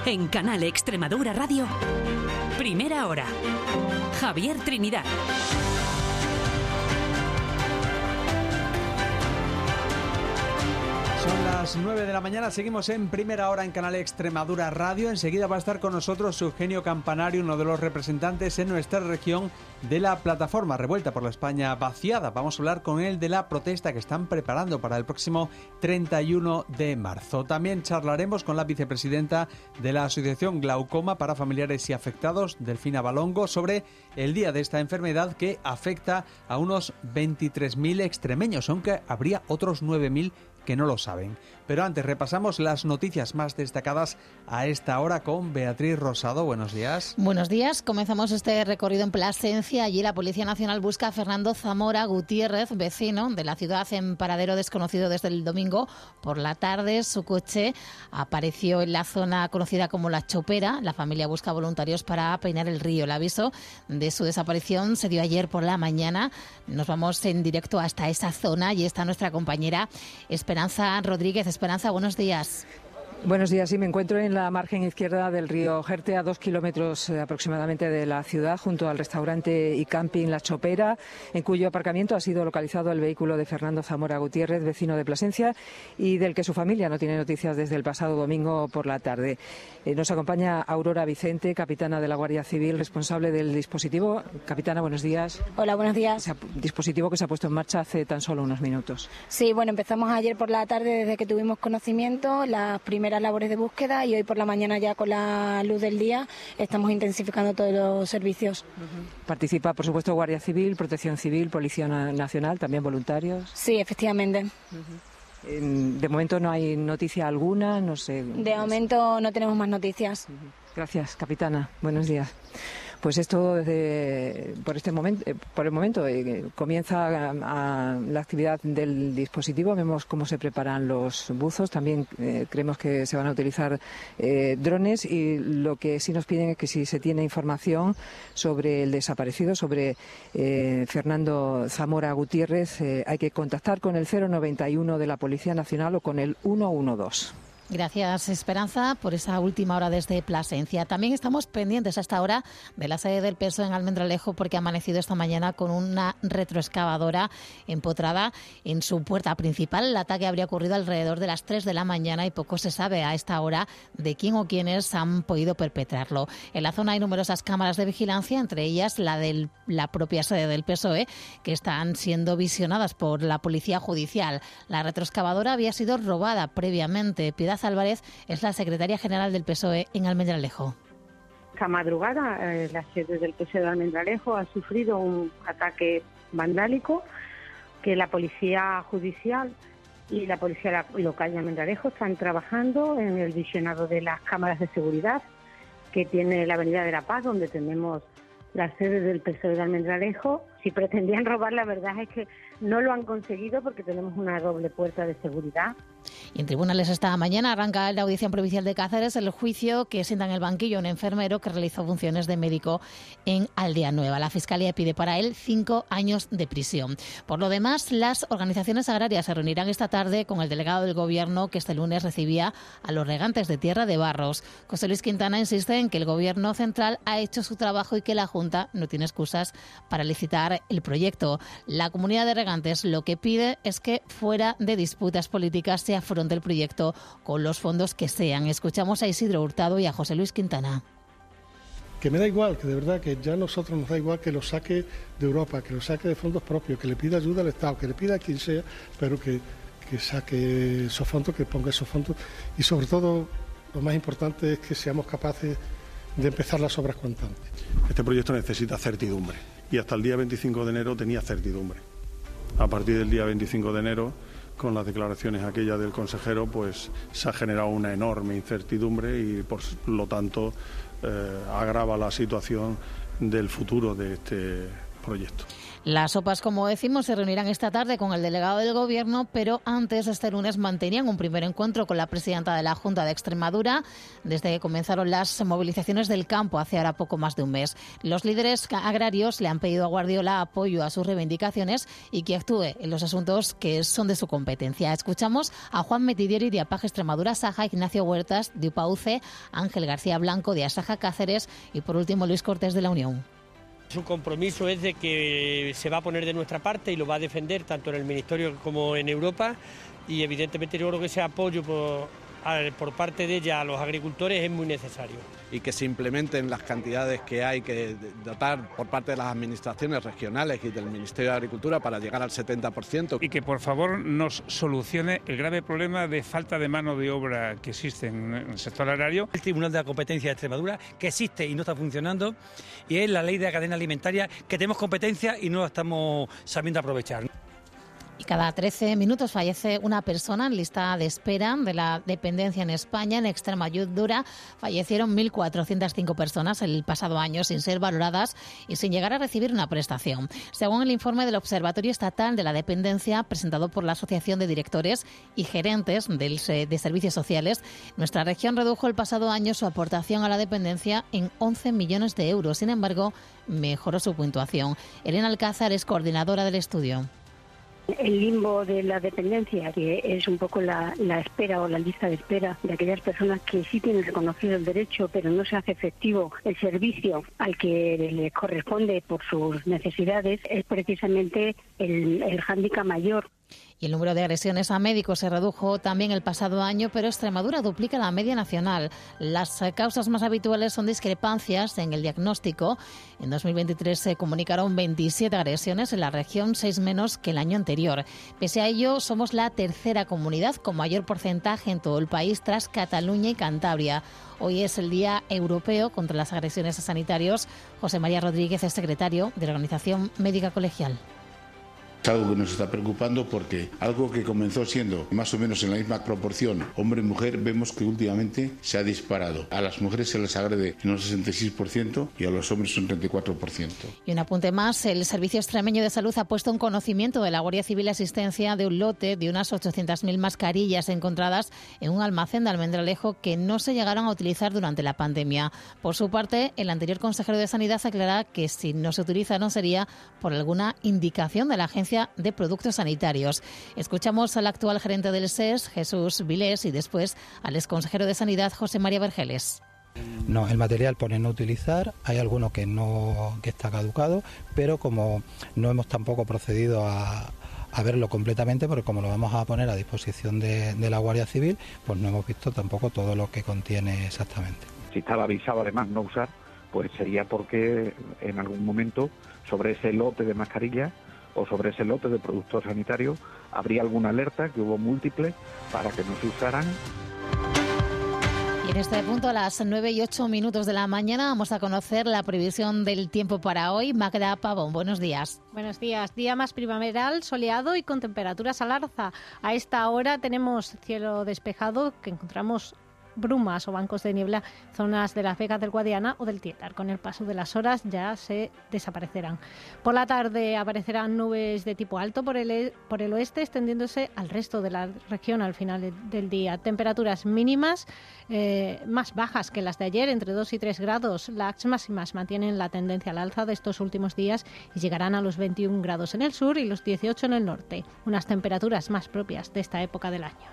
En Canal Extremadura Radio, Primera Hora. Javier Trinidad. Son las 9 de la mañana, seguimos en Primera Hora en Canal Extremadura Radio. Enseguida va a estar con nosotros Eugenio Campanario, uno de los representantes en nuestra región de la plataforma Revuelta por la España Vaciada. Vamos a hablar con él de la protesta que están preparando para el próximo 31 de marzo. También charlaremos con la vicepresidenta de la Asociación Glaucoma para Familiares y Afectados, Delfina Balongo, sobre el día de esta enfermedad que afecta a unos 23.000 extremeños, aunque habría otros 9.000 que no lo saben. Pero antes repasamos las noticias más destacadas a esta hora con Beatriz Rosado. Buenos días. Buenos días. Comenzamos este recorrido en Plasencia. Allí la Policía Nacional busca a Fernando Zamora Gutiérrez, vecino de la ciudad en paradero desconocido desde el domingo por la tarde. Su coche apareció en la zona conocida como La Chopera. La familia busca voluntarios para peinar el río. El aviso de su desaparición se dio ayer por la mañana. Nos vamos en directo hasta esa zona y está nuestra compañera Esperanza Rodríguez. Esperanza, buenos días. Buenos días, sí, me encuentro en la margen izquierda del río Jerte, a 2 kilómetros aproximadamente de la ciudad, junto al restaurante y camping La Chopera, en cuyo aparcamiento ha sido localizado el vehículo de Fernando Zamora Gutiérrez, vecino de Plasencia, y del que su familia no tiene noticias desde el pasado domingo por la tarde. Nos acompaña Aurora Vicente, capitana de la Guardia Civil, responsable del dispositivo. Capitana, buenos días. Hola, buenos días. Dispositivo que se ha puesto en marcha hace tan solo unos minutos. Sí, bueno, empezamos ayer por la tarde desde que tuvimos conocimiento, las primeras labores de búsqueda, y hoy por la mañana ya con la luz del día estamos intensificando todos los servicios. Participa, por supuesto, Guardia Civil, Protección Civil, Policía Nacional, también voluntarios. Sí, efectivamente. De momento no hay noticia alguna, no sé. De momento no tenemos más noticias. Gracias, capitana. Buenos días. Pues esto por el momento comienza la actividad del dispositivo. Vemos cómo se preparan los buzos. También creemos que se van a utilizar drones, y lo que sí nos piden es que si se tiene información sobre el desaparecido, sobre Fernando Zamora Gutiérrez, hay que contactar con el 091 de la Policía Nacional o con el 112. Gracias, Esperanza, por esa última hora desde Plasencia. También estamos pendientes a esta hora de la sede del PSOE en Almendralejo, porque ha amanecido esta mañana con una retroexcavadora empotrada en su puerta principal. El ataque habría ocurrido alrededor de las 3 de la mañana y poco se sabe a esta hora de quién o quiénes han podido perpetrarlo. En la zona hay numerosas cámaras de vigilancia, entre ellas la de la propia sede del PSOE, que están siendo visionadas por la Policía Judicial. La retroexcavadora había sido robada previamente. Piedad Álvarez es la secretaria general del PSOE en Almendralejo. Esta madrugada la sede del PSOE de Almendralejo ha sufrido un ataque vandálico que la Policía Judicial y la Policía Local de Almendralejo están trabajando en el visionado de las cámaras de seguridad que tiene la Avenida de la Paz, donde tenemos la sede del PSOE de Almendralejo. Si pretendían robar, la verdad es que no lo han conseguido, porque tenemos una doble puerta de seguridad. Y en tribunales esta mañana arranca en la Audiencia Provincial de Cáceres el juicio que sienta en el banquillo un enfermero que realizó funciones de médico en Aldea Nueva. La Fiscalía pide para él 5 años de prisión. Por lo demás, las organizaciones agrarias se reunirán esta tarde con el delegado del Gobierno, que este lunes recibía a los regantes de Tierra de Barros. José Luis Quintana insiste en que el Gobierno central ha hecho su trabajo y que la Junta no tiene excusas para licitar el proyecto. La comunidad de regantes lo que pide es que, fuera de disputas políticas, se afronte el proyecto con los fondos que sean. Escuchamos a Isidro Hurtado y a José Luis Quintana. Que me da igual, que de verdad que ya a nosotros nos da igual que lo saque de Europa, que lo saque de fondos propios, que le pida ayuda al Estado, que le pida a quien sea, pero que saque esos fondos, que ponga esos fondos, y sobre todo lo más importante es que seamos capaces de empezar las obras cuanto antes. Este proyecto necesita certidumbre, y hasta el día 25 de enero tenía certidumbre. A partir del día 25 de enero, con las declaraciones aquellas del consejero, pues se ha generado una enorme incertidumbre y por lo tanto agrava la situación del futuro de este proyectos. Las OPAs, como decimos, se reunirán esta tarde con el delegado del Gobierno, pero antes, este lunes, mantenían un primer encuentro con la presidenta de la Junta de Extremadura desde que comenzaron las movilizaciones del campo hace ahora poco más de un mes. Los líderes agrarios le han pedido a Guardiola apoyo a sus reivindicaciones y que actúe en los asuntos que son de su competencia. Escuchamos a Juan Metidieri de APAG Extremadura Saja, Ignacio Huertas de UPAUCE, Ángel García Blanco de Asaja Cáceres y, por último, Luis Cortés de la Unión. Su compromiso es de que se va a poner de nuestra parte y lo va a defender tanto en el Ministerio como en Europa, y evidentemente yo creo que ese apoyo por parte de ella a los agricultores es muy necesario. Y que se implementen las cantidades que hay que dotar por parte de las administraciones regionales y del Ministerio de Agricultura para llegar al 70%. Y que por favor nos solucione el grave problema de falta de mano de obra que existe en el sector agrario. El Tribunal de la Competencia de Extremadura, que existe y no está funcionando, y es la ley de la cadena alimentaria, que tenemos competencia y no la estamos sabiendo aprovechar. Y cada 13 minutos fallece una persona en lista de espera de la dependencia en España. En Extremadura fallecieron 1.405 personas el pasado año sin ser valoradas y sin llegar a recibir una prestación. Según el informe del Observatorio Estatal de la Dependencia, presentado por la Asociación de Directores y Gerentes de Servicios Sociales, nuestra región redujo el pasado año su aportación a la dependencia en 11 millones de euros. Sin embargo, mejoró su puntuación. Elena Alcázar es coordinadora del estudio. El limbo de la dependencia, que es un poco la espera o la lista de espera de aquellas personas que sí tienen reconocido el derecho, pero no se hace efectivo el servicio al que les corresponde por sus necesidades, es precisamente el hándicap mayor. Y el número de agresiones a médicos se redujo también el pasado año, pero Extremadura duplica la media nacional. Las causas más habituales son discrepancias en el diagnóstico. En 2023 se comunicaron 27 agresiones en la región, 6 menos que el año anterior. Pese a ello, somos la tercera comunidad con mayor porcentaje en todo el país, tras Cataluña y Cantabria. Hoy es el Día Europeo contra las Agresiones a Sanitarios. José María Rodríguez es secretario de la Organización Médica Colegial. Es algo que nos está preocupando porque algo que comenzó siendo más o menos en la misma proporción hombre y mujer, vemos que últimamente se ha disparado. A las mujeres se les agrede en un 66% y a los hombres un 34%. Y un apunte más, el Servicio Extremeño de Salud ha puesto en conocimiento de la Guardia Civil asistencia de un lote de unas 800.000 mascarillas encontradas en un almacén de Almendralejo que no se llegaron a utilizar durante la pandemia. Por su parte, el anterior consejero de Sanidad aclara que si no se utilizaron sería por alguna indicación de la Agencia de Productos Sanitarios. Escuchamos al actual gerente del SES, Jesús Vilés, y después al exconsejero de Sanidad, José María Vergeles. No, el material pone no utilizar, hay alguno que está caducado, pero como no hemos tampoco procedido a verlo completamente, porque como lo vamos a poner a disposición de la Guardia Civil, pues no hemos visto tampoco todo lo que contiene exactamente. Si estaba avisado además no usar, pues sería porque en algún momento sobre ese lote de mascarillas o sobre ese lote de productos sanitarios habría alguna alerta, que hubo múltiples, para que no se usaran. Y en este punto, a las 9:08 de la mañana, vamos a conocer la previsión del tiempo para hoy. Magda Pavón, buenos días. Buenos días. Día más primaveral, soleado y con temperaturas al alza. A esta hora tenemos cielo despejado, que encontramos brumas o bancos de niebla, zonas de las Vegas del Guadiana o del Tietar. Con el paso de las horas ya se desaparecerán. Por la tarde aparecerán nubes de tipo alto por el oeste, extendiéndose al resto de la región al final del día. Temperaturas mínimas más bajas que las de ayer, entre 2 y 3 grados. Las máximas mantienen la tendencia al alza de estos últimos días y llegarán a los 21 grados en el sur y los 18 en el norte. Unas temperaturas más propias de esta época del año.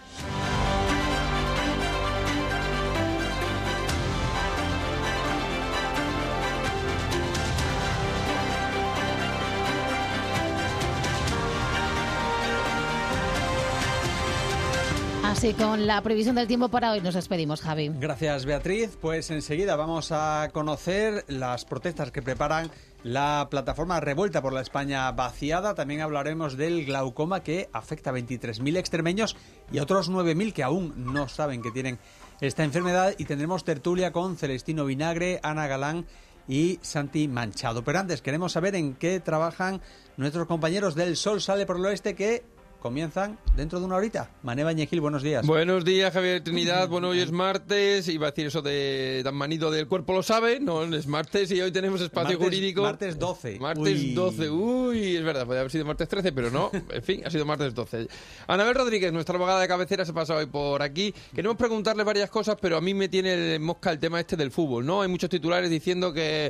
Así, con la previsión del tiempo para hoy nos despedimos, Javi. Gracias, Beatriz. Pues enseguida vamos a conocer las protestas que preparan la plataforma Revuelta por la España Vaciada. También hablaremos del glaucoma, que afecta a 23.000 extremeños y a otros 9.000 que aún no saben que tienen esta enfermedad. Y tendremos tertulia con Celestino Vinagre, Ana Galán y Santi Manchado. Pero antes queremos saber en qué trabajan nuestros compañeros del Sol Sale por el Oeste, que comienzan dentro de una horita. Mané Bañegil, buenos días. Buenos días, Javier Trinidad. Bueno, hoy es martes, iba a decir eso de tan manido del cuerpo lo sabe, no, es martes y hoy tenemos espacio jurídico. Martes 12. Martes 12, es verdad, podría haber sido martes 13, pero no, en fin, ha sido martes 12. Anabel Rodríguez, nuestra abogada de cabecera, se pasa hoy por aquí. Queremos preguntarle varias cosas, pero a mí me tiene en mosca el tema del fútbol, ¿no? Hay muchos titulares diciendo que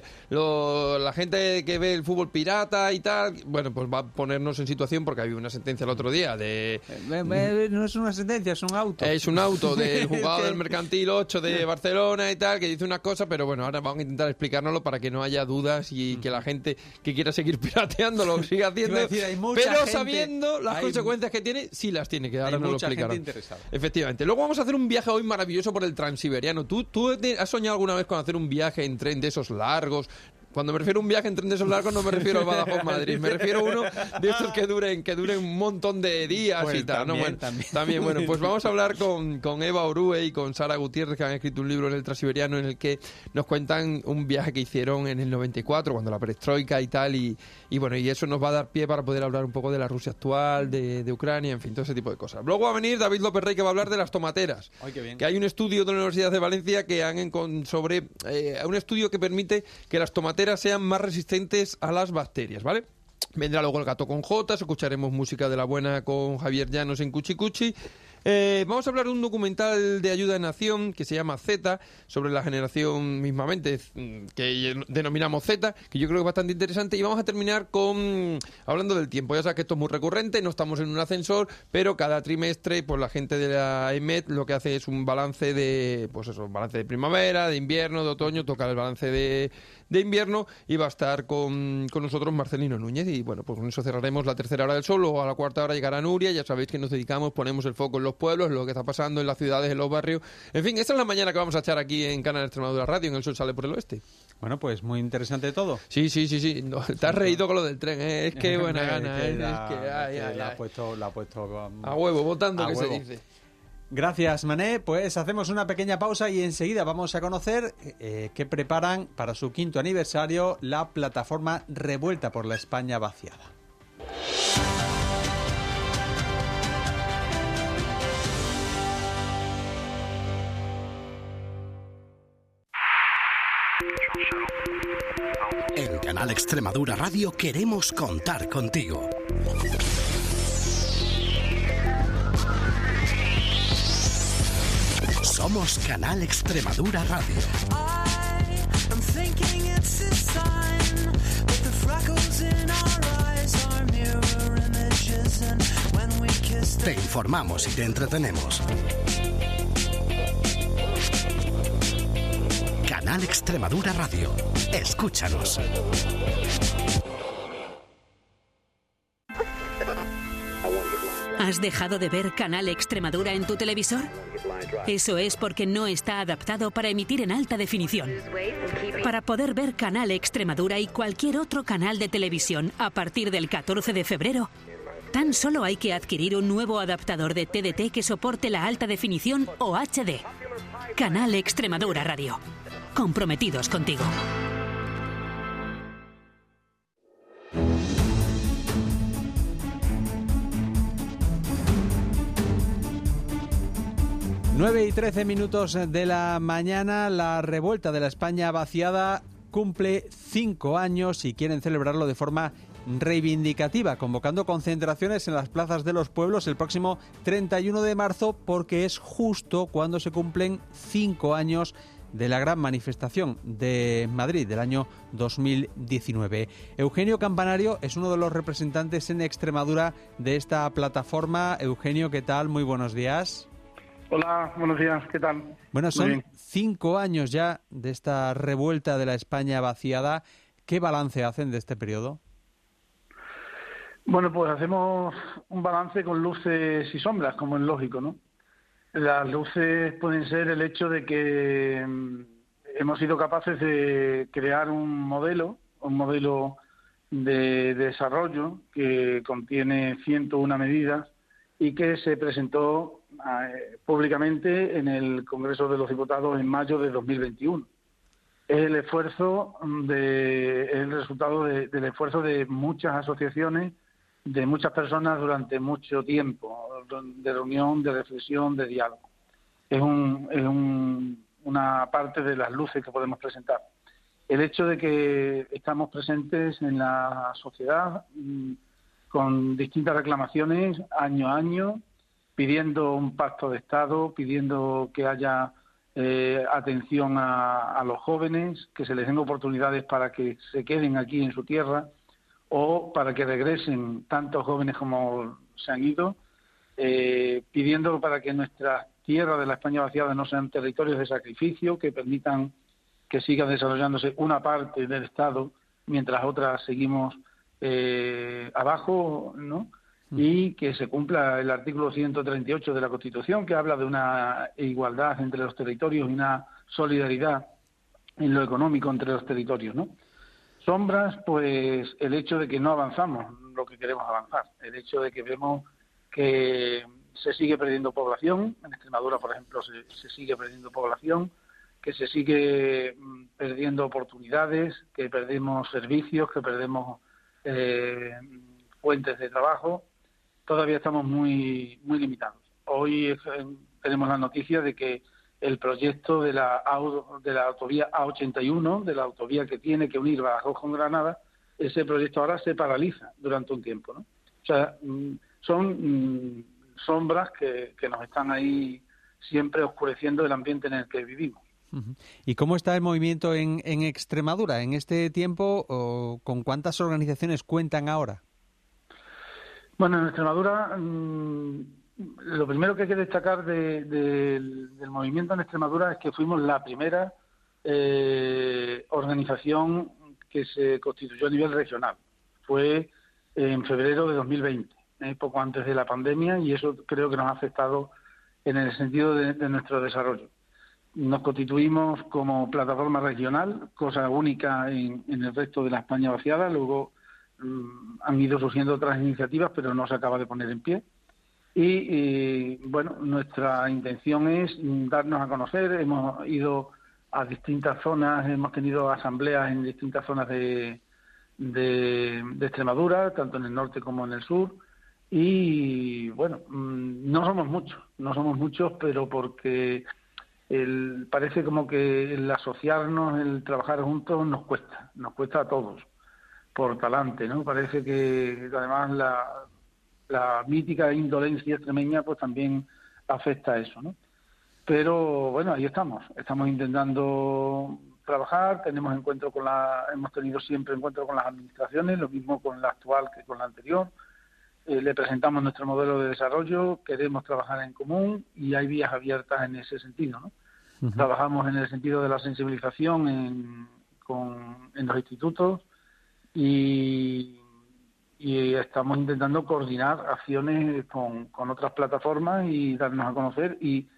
la gente que ve el fútbol pirata y tal, bueno, pues va a ponernos en situación porque había una sentencia el otro día de... No es una sentencia, es un auto. Es un auto del jugador del Mercantil 8 de Barcelona y tal, que dice una cosa, pero bueno, ahora vamos a intentar explicárnoslo para que no haya dudas y que la gente que quiera seguir pirateando lo siga haciendo, pero sabiendo las consecuencias que tiene, sí las tiene, que ahora nos lo explicarán. Efectivamente. Luego vamos a hacer un viaje hoy maravilloso por el Transiberiano. ¿Tú has soñado alguna vez con hacer un viaje en tren de esos largos? Cuando me refiero a un viaje en tren de esos largos no me refiero a Badajoz-Madrid, me refiero a uno de estos que duren un montón de días pues y tal. También, bueno, pues vamos a hablar con Eva Orue y con Sara Gutiérrez, que han escrito un libro en el Transiberiano en el que nos cuentan un viaje que hicieron en el 94, cuando la perestroika y tal, y bueno, y eso nos va a dar pie para poder hablar un poco de la Rusia actual, de Ucrania, en fin, todo ese tipo de cosas. Luego va a venir David López Rey, que va a hablar de las tomateras. Ay, qué bien. Que hay un estudio de la Universidad de Valencia que sobre un estudio que permite que las tomateras sean más resistentes a las bacterias, ¿vale? Vendrá luego el gato con Jotas, escucharemos música de la buena con Javier Llanos en Cuchi Cuchi. Vamos a hablar de un documental de ayuda en acción que se llama Z, sobre la generación mismamente que denominamos Z, que yo creo que es bastante interesante, y vamos a terminar hablando del tiempo. Ya sabes que esto es muy recurrente, no estamos en un ascensor, pero cada trimestre pues la gente de la EMET lo que hace es un balance balance de primavera, de invierno, de otoño, toca el balance de invierno, y va a estar con nosotros Marcelino Núñez, y bueno, pues con eso cerraremos la tercera hora del sol. Luego a la cuarta hora llegará Nuria. Ya sabéis que nos dedicamos, ponemos el foco en los pueblos, en lo que está pasando en las ciudades, en los barrios, en fin, esta es la mañana que vamos a echar aquí en Canal Extremadura Radio, en El Sol Sale por el Oeste. Bueno, pues muy interesante todo. Sí, no, te has reído con lo del tren, es que buena gana, La ha puesto a huevo, votando, que se dice. Gracias, Mané. Pues hacemos una pequeña pausa y enseguida vamos a conocer qué preparan para su 5º aniversario la plataforma Revuelta por la España Vaciada. En Canal Extremadura Radio queremos contar contigo. Somos Canal Extremadura Radio. Te informamos y te entretenemos. Canal Extremadura Radio. Escúchanos. ¿Has dejado de ver Canal Extremadura en tu televisor? Eso es porque no está adaptado para emitir en alta definición. Para poder ver Canal Extremadura y cualquier otro canal de televisión a partir del 14 de febrero, tan solo hay que adquirir un nuevo adaptador de TDT que soporte la alta definición o HD. Canal Extremadura Radio. Comprometidos contigo. Nueve y 13 minutos de la mañana. La revuelta de la España vaciada cumple 5 años y quieren celebrarlo de forma reivindicativa, convocando concentraciones en las plazas de los pueblos el próximo 31 de marzo, porque es justo cuando se cumplen 5 años de la gran manifestación de Madrid del año 2019. Eugenio Campanario es uno de los representantes en Extremadura de esta plataforma. Eugenio, ¿qué tal? Muy buenos días. Hola, buenos días, ¿qué tal? Bueno, son 5 años ya de esta revuelta de la España vaciada. ¿Qué balance hacen de este periodo? Bueno, pues hacemos un balance con luces y sombras, como es lógico, ¿no? Las luces pueden ser el hecho de que hemos sido capaces de crear un modelo de desarrollo que contiene 101 medidas y que se presentó públicamente en el Congreso de los Diputados en mayo de 2021. Es el resultado del esfuerzo de muchas asociaciones de muchas personas durante mucho tiempo, de reunión, de reflexión, de diálogo. Es una parte de las luces que podemos presentar. El hecho de que estamos presentes en la sociedad con distintas reclamaciones año a año, pidiendo un pacto de Estado, pidiendo que haya atención a los jóvenes, que se les den oportunidades para que se queden aquí en su tierra o para que regresen tantos jóvenes como se han ido, pidiendo para que nuestras tierras de la España vaciada no sean territorios de sacrificio, que permitan que siga desarrollándose una parte del Estado mientras otras seguimos abajo, ¿no? Y que se cumpla el artículo 138 de la Constitución, que habla de una igualdad entre los territorios y una solidaridad en lo económico entre los territorios, ¿no? Sombras, pues el hecho de que no avanzamos lo que queremos avanzar, el hecho de que vemos que se sigue perdiendo población, en Extremadura, por ejemplo, se sigue perdiendo población, que se sigue perdiendo oportunidades, que perdemos servicios, que perdemos fuentes de trabajo. Todavía estamos muy limitados. Hoy tenemos la noticia de que el proyecto de la autovía A81, de la autovía que tiene que unir Badajoz con Granada, ese proyecto ahora se paraliza durante un tiempo, ¿no? O sea, son sombras que nos están ahí siempre oscureciendo el ambiente en el que vivimos. ¿Y cómo está el movimiento en Extremadura en este tiempo? ¿Con cuántas organizaciones cuentan ahora? Bueno, en Extremadura, lo primero que hay que destacar del movimiento en Extremadura es que fuimos la primera organización que se constituyó a nivel regional. Fue en febrero de 2020, poco antes de la pandemia, y eso creo que nos ha afectado en el sentido de nuestro desarrollo. Nos constituimos como plataforma regional, cosa única en el resto de la España vaciada. Luego han ido surgiendo otras iniciativas, pero no se acaba de poner en pie. Y bueno, nuestra intención es darnos a conocer. Hemos ido a distintas zonas, hemos tenido asambleas en distintas zonas de Extremadura, tanto en el norte como en el sur. Y bueno, no somos muchos, pero porque parece como que el asociarnos, el trabajar juntos nos cuesta a todos por talante, ¿no? Parece que además la mítica indolencia extremeña pues también afecta a eso, ¿no? Pero bueno, ahí estamos intentando trabajar, hemos tenido siempre encuentros con las administraciones, lo mismo con la actual que con la anterior. Le presentamos nuestro modelo de desarrollo, queremos trabajar en común y hay vías abiertas en ese sentido, ¿no? Uh-huh. Trabajamos en el sentido de la sensibilización en los institutos y estamos intentando coordinar acciones con otras plataformas y darnos a conocer y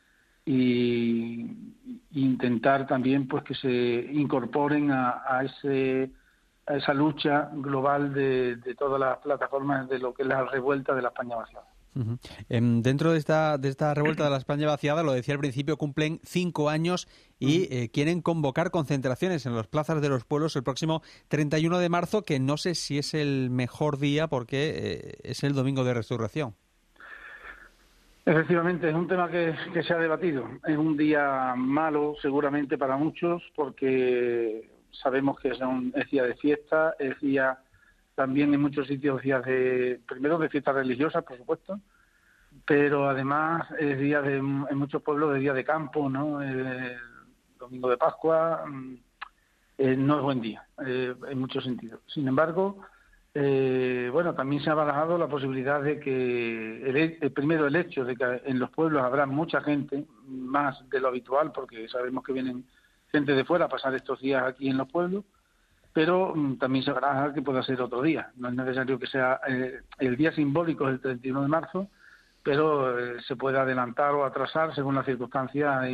intentar también pues que se incorporen a esa lucha global de todas las plataformas de lo que es la revuelta de la España vaciada. Uh-huh. Dentro de esta revuelta de la España vaciada, lo decía al principio, cumplen 5 años y quieren convocar concentraciones en las plazas de los pueblos el próximo 31 de marzo, que no sé si es el mejor día porque es el Domingo de Resurrección. Efectivamente, es un tema que se ha debatido. Es un día malo seguramente para muchos porque sabemos que es día de fiesta, es día también en muchos sitios días primero de fiestas religiosas, por supuesto, pero además es día en muchos pueblos de día de campo, ¿no? El domingo de Pascua no es buen día en muchos sentidos. Sin embargo, bueno, también se ha barajado la posibilidad de que primero el hecho de que en los pueblos habrá mucha gente, más de lo habitual, porque sabemos que vienen gente de fuera a pasar estos días aquí en los pueblos, pero también se baraja que pueda ser otro día. No es necesario que sea el día simbólico es el 31 de marzo, pero se puede adelantar o atrasar según las circunstancias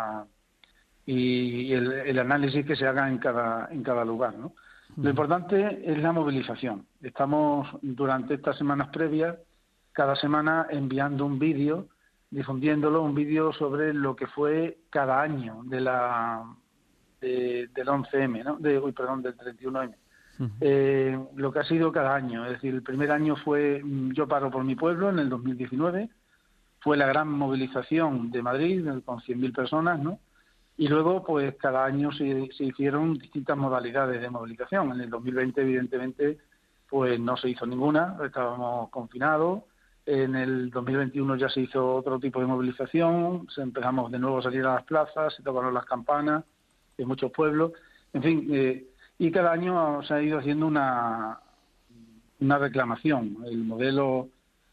y el análisis que se haga en cada lugar, ¿no? Lo importante es la movilización. Estamos durante estas semanas previas, cada semana enviando un vídeo, difundiéndolo, un vídeo sobre lo que fue cada año del 11M, ¿no? Del 31M. lo que ha sido cada año. Es decir, el primer año fue Yo paro por mi pueblo, en el 2019, fue la gran movilización de Madrid con 100.000 personas, ¿no? Y luego, pues cada año se hicieron distintas modalidades de movilización. En el 2020, evidentemente, pues no se hizo ninguna, estábamos confinados. En el 2021 ya se hizo otro tipo de movilización, empezamos de nuevo a salir a las plazas, se tocaron las campanas en muchos pueblos, en fin, y cada año se ha ido haciendo una reclamación, el modelo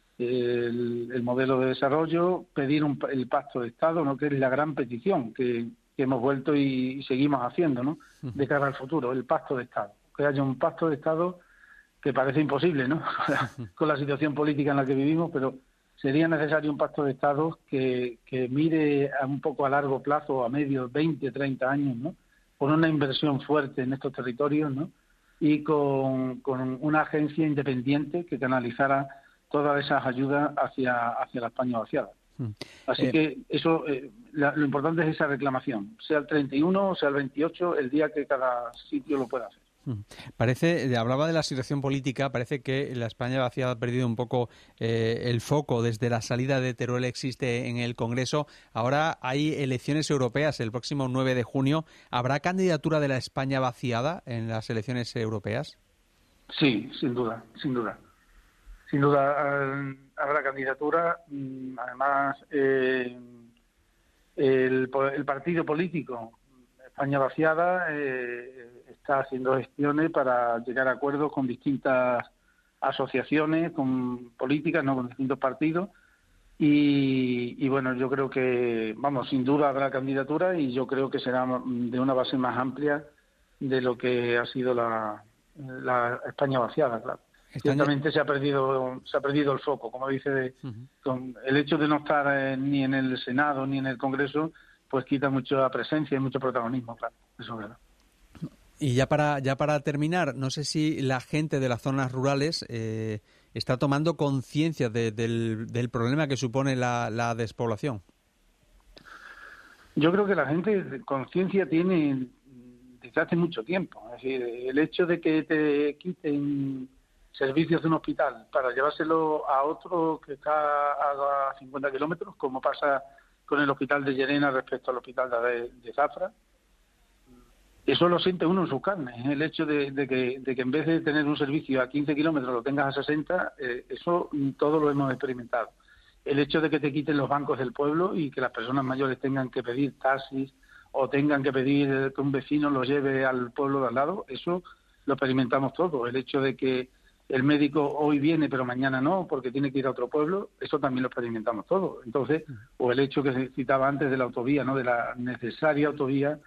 de desarrollo, pedir el pacto de Estado, ¿no?, que es la gran petición que hemos vuelto y seguimos haciendo, ¿no?, de cara al futuro, el pacto de Estado, que haya un pacto de Estado que parece imposible, ¿no?, con la situación política en la que vivimos, pero sería necesario un pacto de Estado que mire un poco a largo plazo, a medio, 20, 30 años, ¿no?, con una inversión fuerte en estos territorios, ¿no?, y con una agencia independiente que canalizara todas esas ayudas hacia la España vaciada. Así que eso, lo importante es esa reclamación, sea el 31 o sea el 28, el día que cada sitio lo pueda hacer. Hablaba de la situación política, parece que la España vaciada ha perdido un poco el foco desde la salida de Teruel existe en el Congreso. Ahora hay elecciones europeas el próximo 9 de junio. ¿Habrá candidatura de la España vaciada en las elecciones europeas? Sí, sin duda. Sin duda habrá candidatura. Además, el partido político España vaciada está haciendo gestiones para llegar a acuerdos con distintas asociaciones, con políticas, no con distintos partidos. Y bueno, yo creo que, sin duda habrá candidatura y yo creo que será de una base más amplia de lo que ha sido la España vaciada, claro. Ciertamente se ha perdido el foco, como dice, con el hecho de no estar ni en el Senado ni en el Congreso, pues quita mucha presencia y mucho protagonismo, claro, eso es verdad. Y ya para terminar, no sé si la gente de las zonas rurales está tomando conciencia del problema que supone la despoblación. Yo creo que la gente conciencia tiene desde hace mucho tiempo. Es decir, el hecho de que te quiten servicios de un hospital para llevárselo a otro que está a 50 kilómetros, como pasa con el hospital de Llerena respecto al hospital de Zafra, eso lo siente uno en sus carnes. El hecho de que en vez de tener un servicio a 15 kilómetros lo tengas a 60, eso todo lo hemos experimentado. El hecho de que te quiten los bancos del pueblo y que las personas mayores tengan que pedir taxis o tengan que pedir que un vecino los lleve al pueblo de al lado, eso lo experimentamos todo. El hecho de que el médico hoy viene pero mañana no porque tiene que ir a otro pueblo, eso también lo experimentamos todo. Entonces, o el hecho que se citaba antes de la autovía, ¿no?, de la necesaria autovía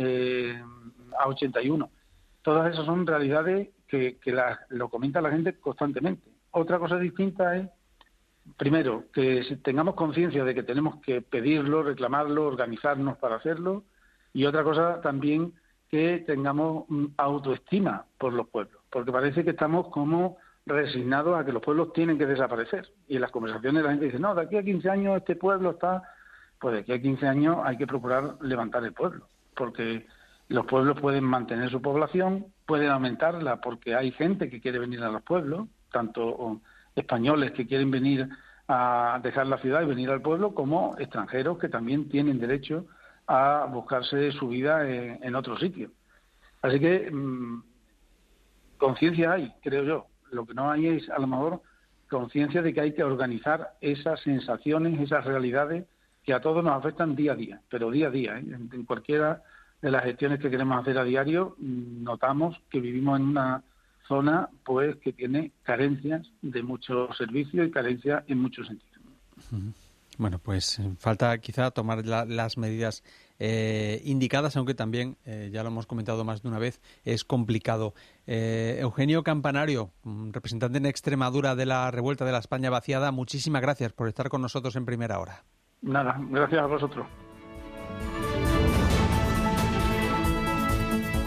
A81. Todas esas son realidades que lo comenta la gente constantemente. Otra cosa distinta es, primero, que tengamos conciencia de que tenemos que pedirlo, reclamarlo, organizarnos para hacerlo, y otra cosa también que tengamos autoestima por los pueblos, porque parece que estamos como resignados a que los pueblos tienen que desaparecer. Y en las conversaciones la gente dice, no, de aquí a 15 años este pueblo está... Pues de aquí a 15 años hay que procurar levantar el pueblo, porque los pueblos pueden mantener su población, pueden aumentarla porque hay gente que quiere venir a los pueblos, tanto españoles que quieren venir a dejar la ciudad y venir al pueblo, como extranjeros que también tienen derecho a buscarse su vida en otro sitio. Así que conciencia hay, creo yo. Lo que no hay es, a lo mejor, conciencia de que hay que organizar esas sensaciones, esas realidades que a todos nos afectan día a día, pero día a día, en cualquiera de las gestiones que queremos hacer a diario, notamos que vivimos en una zona pues que tiene carencias de muchos servicios y carencias en muchos sentidos. Bueno, pues falta quizá tomar las medidas indicadas, aunque también, ya lo hemos comentado más de una vez, es complicado. Eugenio Campanario, representante en Extremadura de la revuelta de la España vaciada, muchísimas gracias por estar con nosotros en Primera Hora. Nada, gracias a vosotros.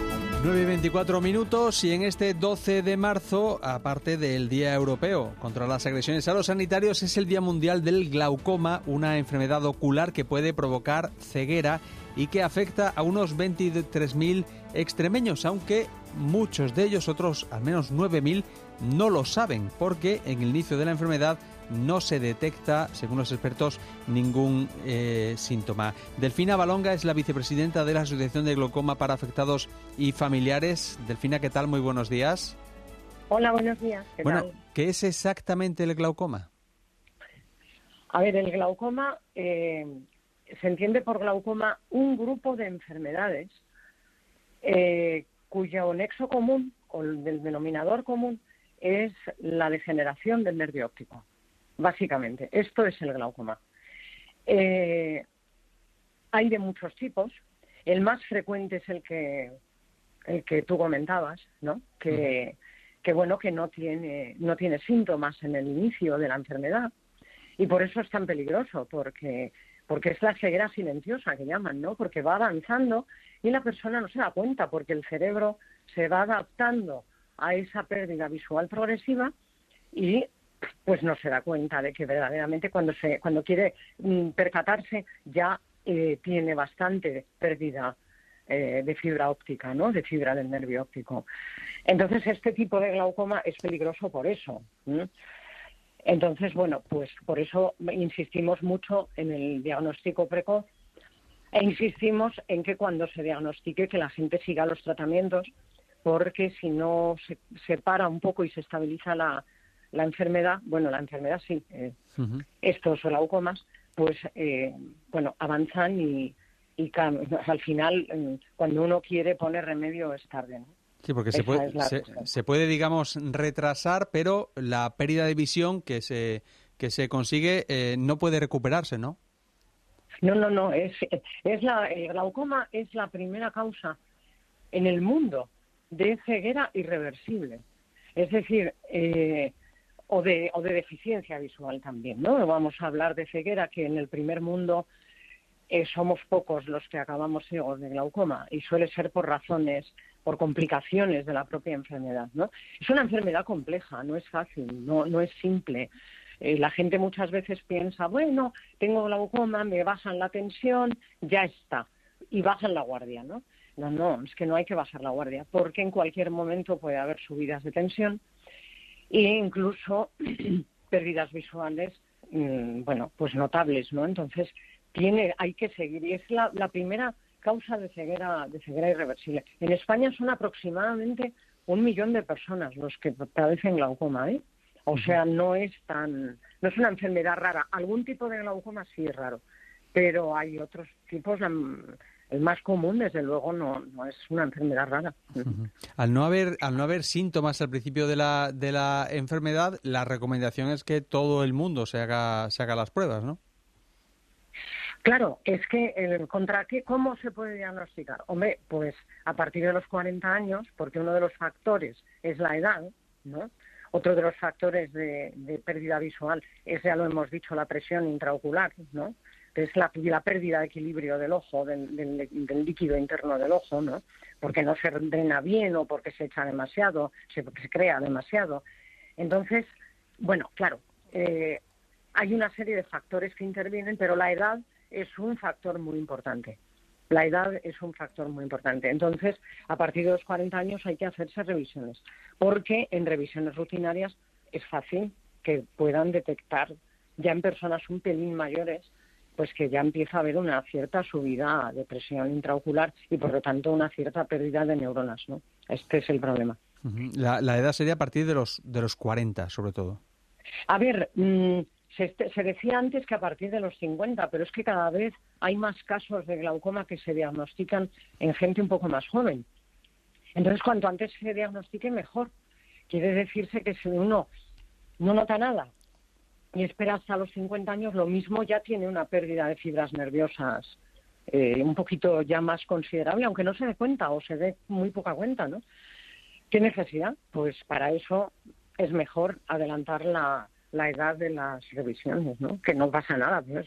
9:24 y en este 12 de marzo, aparte del Día Europeo contra las agresiones a los sanitarios, es el Día Mundial del Glaucoma, una enfermedad ocular que puede provocar ceguera y que afecta a unos 23.000 extremeños, aunque muchos de ellos, otros al menos 9.000, no lo saben, porque en el inicio de la enfermedad no se detecta, según los expertos, ningún síntoma. Delfina Balonga es la vicepresidenta de la Asociación de Glaucoma para Afectados y Familiares. Delfina, ¿qué tal? Muy buenos días. Hola, buenos días. ¿Qué tal? ¿Qué es exactamente el glaucoma? A ver, el glaucoma, se entiende por glaucoma un grupo de enfermedades cuyo nexo común, o el denominador común, es la degeneración del nervio óptico. Básicamente, esto es el glaucoma. Hay de muchos tipos. El más frecuente es el que tú comentabas, ¿no? Que no tiene síntomas en el inicio de la enfermedad, y por eso es tan peligroso, porque es la ceguera silenciosa que llaman, ¿no? Porque va avanzando y la persona no se da cuenta, porque el cerebro se va adaptando a esa pérdida visual progresiva y pues no se da cuenta de que verdaderamente cuando quiere percatarse ya tiene bastante pérdida de fibra óptica, ¿no? De fibra del nervio óptico. Entonces este tipo de glaucoma es peligroso por eso. Entonces, bueno, pues por eso insistimos mucho en el diagnóstico precoz e insistimos en que cuando se diagnostique que la gente siga los tratamientos, porque si no se para un poco y se estabiliza la enfermedad, la enfermedad sí, estos glaucomas, pues avanzan y al final, cuando uno quiere poner remedio, es tarde, ¿no? Sí, porque se puede, digamos, retrasar, pero la pérdida de visión que se consigue no puede recuperarse, ¿no? No, el glaucoma es la primera causa en el mundo de ceguera irreversible. Es decir, o de deficiencia visual también, ¿no? Vamos a hablar de ceguera, que en el primer mundo somos pocos los que acabamos ciegos de glaucoma, y suele ser por complicaciones de la propia enfermedad, ¿no? Es una enfermedad compleja, no es fácil, no es simple. La gente muchas veces piensa, tengo glaucoma, me bajan la tensión, ya está, y bajan la guardia, ¿no? No, es que no hay que bajar la guardia, porque en cualquier momento puede haber subidas de tensión e incluso pérdidas visuales, pues notables, ¿no? Entonces hay que seguir, y es la primera causa de ceguera irreversible. En España son aproximadamente 1 millón de personas los que padecen glaucoma, ¿eh? O sea, no es una enfermedad rara. Algún tipo de glaucoma sí es raro, pero hay otros tipos. El más común, desde luego, no es una enfermedad rara. Al no haber síntomas al principio de la enfermedad, la recomendación es que todo el mundo se haga las pruebas, ¿no? Claro, es que ¿cómo se puede diagnosticar? Hombre, pues a partir de los 40 años, porque uno de los factores es la edad, ¿no? Otro de los factores de pérdida visual es, ya lo hemos dicho, la presión intraocular, ¿no? Que es la pérdida de equilibrio del ojo, del líquido interno del ojo, ¿no? Porque no se drena bien o porque se echa demasiado, se crea demasiado. Entonces, claro, hay una serie de factores que intervienen, pero la edad es un factor muy importante. La edad es un factor muy importante. Entonces, a partir de los 40 años hay que hacerse revisiones, porque en revisiones rutinarias es fácil que puedan detectar ya en personas un pelín mayores, pues que ya empieza a haber una cierta subida de presión intraocular y, por lo tanto, una cierta pérdida de neuronas, ¿no? Este es el problema. La edad sería a partir de los 40, sobre todo. A ver, se decía antes que a partir de los 50, pero es que cada vez hay más casos de glaucoma que se diagnostican en gente un poco más joven. Entonces, cuanto antes se diagnostique, mejor. Quiere decirse que si uno no nota nada y espera hasta los 50 años, lo mismo ya tiene una pérdida de fibras nerviosas un poquito ya más considerable, aunque no se dé cuenta o se dé muy poca cuenta, ¿no? ¿Qué necesidad? Pues para eso es mejor adelantar la edad de las revisiones, ¿no? Que no pasa nada por eso.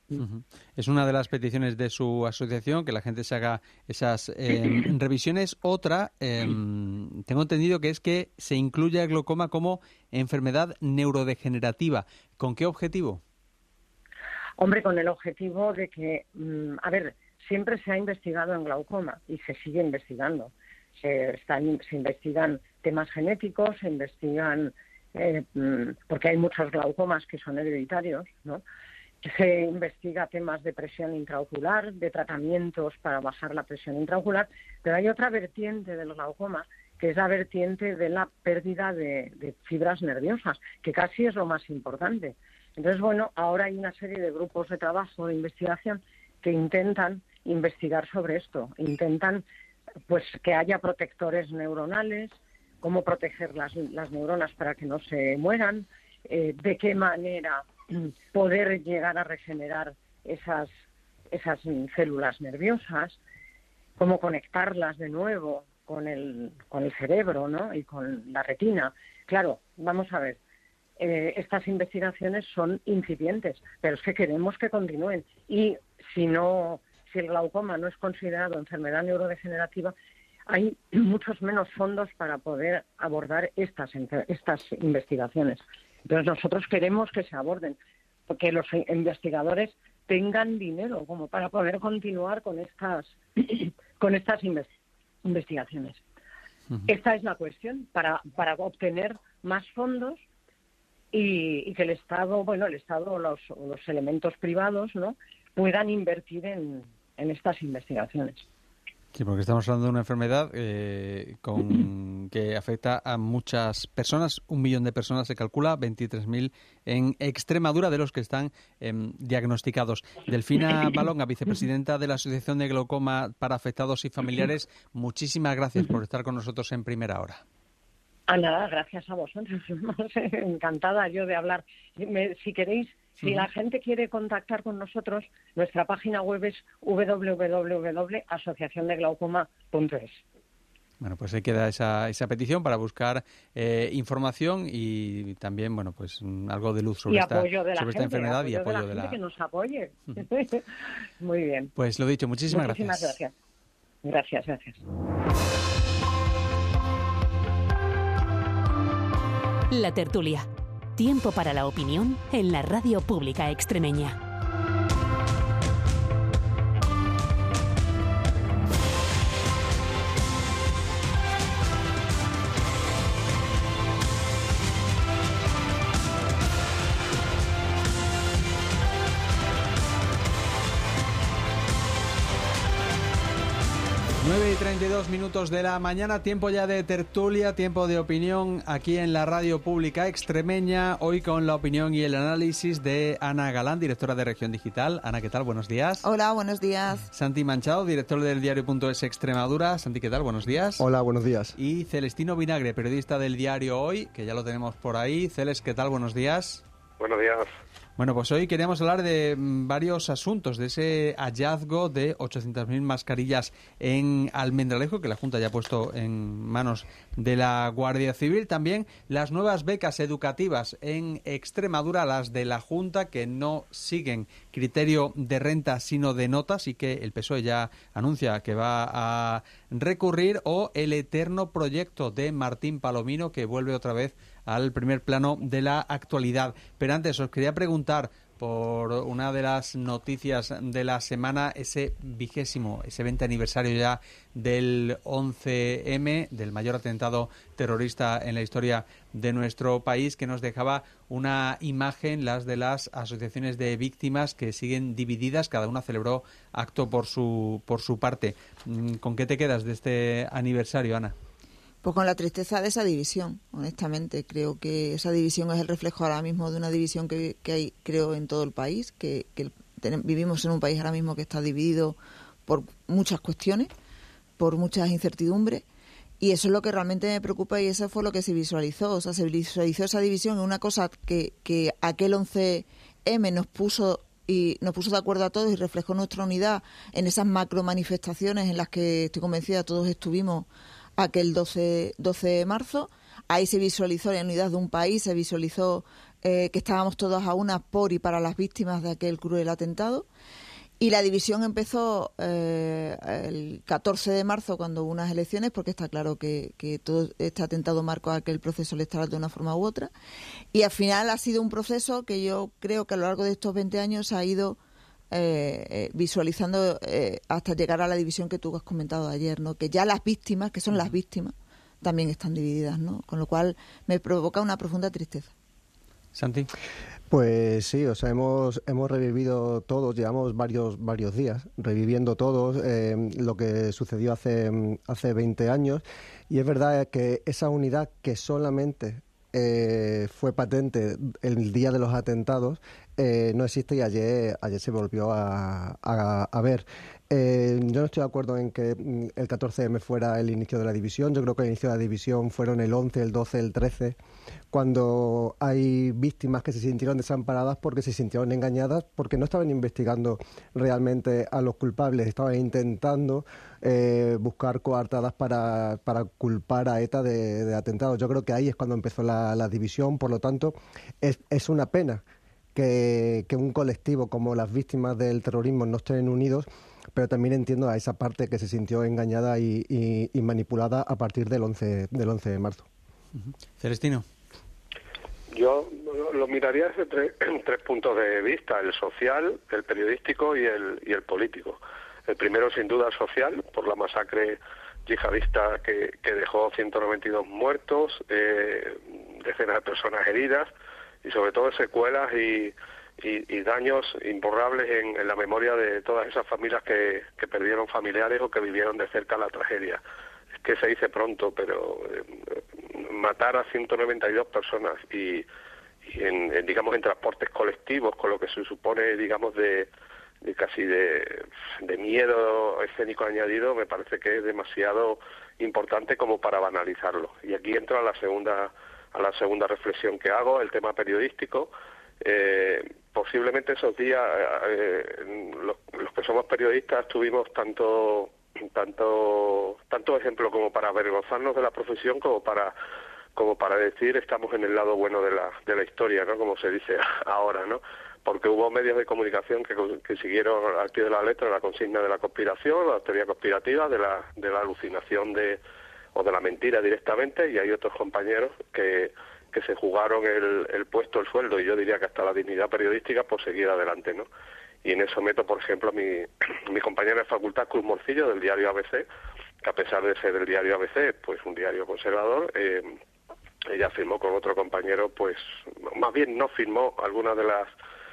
Es una de las peticiones de su asociación, que la gente se haga esas revisiones. Otra, tengo entendido que es que se incluya el glaucoma como enfermedad neurodegenerativa. ¿Con qué objetivo? Hombre, con el objetivo de que, siempre se ha investigado en glaucoma y se sigue investigando. Se investigan temas genéticos, se investigan, porque hay muchos glaucomas que son hereditarios, ¿no? Se investiga temas de presión intraocular, de tratamientos para bajar la presión intraocular, pero hay otra vertiente del glaucoma, que es la vertiente de la pérdida de fibras nerviosas, que casi es lo más importante. Entonces, bueno, ahora hay una serie de grupos de trabajo, de investigación, que intentan investigar sobre esto, intentan pues que haya protectores neuronales, cómo proteger las neuronas para que no se mueran, de qué manera poder llegar a regenerar esas células nerviosas, cómo conectarlas de nuevo con el cerebro, ¿no? Y con la retina. Claro, vamos a ver, estas investigaciones son incipientes, pero es que queremos que continúen. Y si el glaucoma no es considerado enfermedad neurodegenerativa, hay muchos menos fondos para poder abordar estas investigaciones. Entonces nosotros queremos que se aborden, porque los investigadores tengan dinero como para poder continuar con estas investigaciones. Esta es la cuestión, para obtener más fondos y que el Estado o los elementos privados, ¿no?, puedan invertir en estas investigaciones. Sí, porque estamos hablando de una enfermedad que afecta a muchas personas, 1 millón de personas se calcula, 23.000 en Extremadura de los que están diagnosticados. Delfina Balonga, vicepresidenta de la Asociación de Glaucoma para Afectados y Familiares, muchísimas gracias por estar con nosotros en Primera Hora. Nada, gracias a vosotros. Encantada yo de hablar. Si queréis, si la gente quiere contactar con nosotros, nuestra página web es www.asociaciondeglaucoma.es. Bueno, pues ahí queda esa petición para buscar información y también, bueno, pues algo de luz sobre esta enfermedad y apoyo de la gente que nos apoye. Muy bien. Pues lo dicho, muchísimas gracias. Gracias. La tertulia. Tiempo para la opinión en la radio pública extremeña. Y 32 minutos de la mañana, tiempo ya de tertulia, tiempo de opinión aquí en la radio pública extremeña, hoy con la opinión y el análisis de Ana Galán, directora de Región Digital. Ana, ¿qué tal? Buenos días. Hola, buenos días. Santi Manchado, director del diario.es Extremadura. Santi, ¿qué tal? Buenos días. Hola, buenos días. Y Celestino Vinagre, periodista del diario Hoy, que ya lo tenemos por ahí. Celes, ¿qué tal? Buenos días. Buenos días. Bueno, pues hoy queríamos hablar de varios asuntos, de ese hallazgo de 800.000 mascarillas en Almendralejo, que la Junta ya ha puesto en manos de la Guardia Civil. También las nuevas becas educativas en Extremadura, las de la Junta, que no siguen criterio de renta, sino de notas, y que el PSOE ya anuncia que va a recurrir, o el eterno proyecto de Martín Palomino, que vuelve otra vez al primer plano de la actualidad. Pero antes os quería preguntar por una de las noticias de la semana, ese 20 aniversario ya del 11M, del mayor atentado terrorista en la historia de nuestro país, que nos dejaba una imagen, las de las asociaciones de víctimas, que siguen divididas, cada una celebró acto por su parte. ¿Con qué te quedas de este aniversario, Ana? Pues con la tristeza de esa división, honestamente. Creo que esa división es el reflejo ahora mismo de una división que hay, creo, en todo el país, que vivimos en un país ahora mismo que está dividido por muchas cuestiones, por muchas incertidumbres, y eso es lo que realmente me preocupa, y eso fue lo que se visualizó. O sea, se visualizó esa división en una cosa que aquel 11M nos puso de acuerdo a todos y reflejó nuestra unidad en esas macro manifestaciones en las que, estoy convencida, todos estuvimos aquel 12 de marzo, Ahí se visualizó la unidad de un país, se visualizó que estábamos todos a una por y para las víctimas de aquel cruel atentado. Y la división empezó el 14 de marzo, cuando hubo unas elecciones, porque está claro que todo este atentado marcó aquel proceso electoral de una forma u otra. Y al final ha sido un proceso que yo creo que a lo largo de estos 20 años ha ido visualizando hasta llegar a la división que tú has comentado ayer, ¿no? Que ya las víctimas, que son las víctimas, también están divididas, ¿no? Con lo cual me provoca una profunda tristeza. Santi. Pues sí, o sea, hemos revivido todos, llevamos varios días reviviendo todos lo que sucedió hace 20 años, y es verdad que esa unidad que solamente fue patente el día de los atentados no existe, y ayer se volvió a ver. Yo no estoy de acuerdo en que el 14M fuera el inicio de la división. Yo creo que el inicio de la división fueron el 11, el 12, el 13, cuando hay víctimas que se sintieron desamparadas porque se sintieron engañadas, porque no estaban investigando realmente a los culpables, estaban intentando buscar coartadas para culpar a ETA de atentados. Yo creo que ahí es cuando empezó la división. Por lo tanto, es una pena que un colectivo como las víctimas del terrorismo no estén unidos, pero también entiendo a esa parte que se sintió engañada y manipulada a partir del 11 de marzo. Celestino. Yo lo miraría desde tres puntos de vista: el social, el periodístico y el político. El primero, sin duda, el social, por la masacre yihadista que dejó 192 muertos, decenas de personas heridas, y sobre todo secuelas y daños imborrables en la memoria de todas esas familias que perdieron familiares o que vivieron de cerca la tragedia. Es que se dice pronto, pero matar a 192 personas y digamos en transportes colectivos, con lo que se supone, digamos, de casi de miedo escénico añadido, me parece que es demasiado importante como para banalizarlo. Y aquí entro a la segunda reflexión que hago, el tema periodístico. Posiblemente esos días los que somos periodistas tuvimos tanto ejemplo como para avergonzarnos de la profesión como para decir estamos en el lado bueno de la historia, ¿no? Como se dice ahora, ¿no? Porque hubo medios de comunicación que siguieron al pie de la letra la consigna de la conspiración, la teoría conspirativa, de la alucinación o de la mentira directamente, y hay otros compañeros que se jugaron el puesto, el sueldo, y yo diría que hasta la dignidad periodística por seguir adelante, ¿no? Y en eso meto, por ejemplo, mi compañera de facultad, Cruz Morcillo, del diario ABC, que a pesar de ser el diario ABC, pues un diario conservador, ella firmó con otro compañero, pues más bien no firmó algunas de las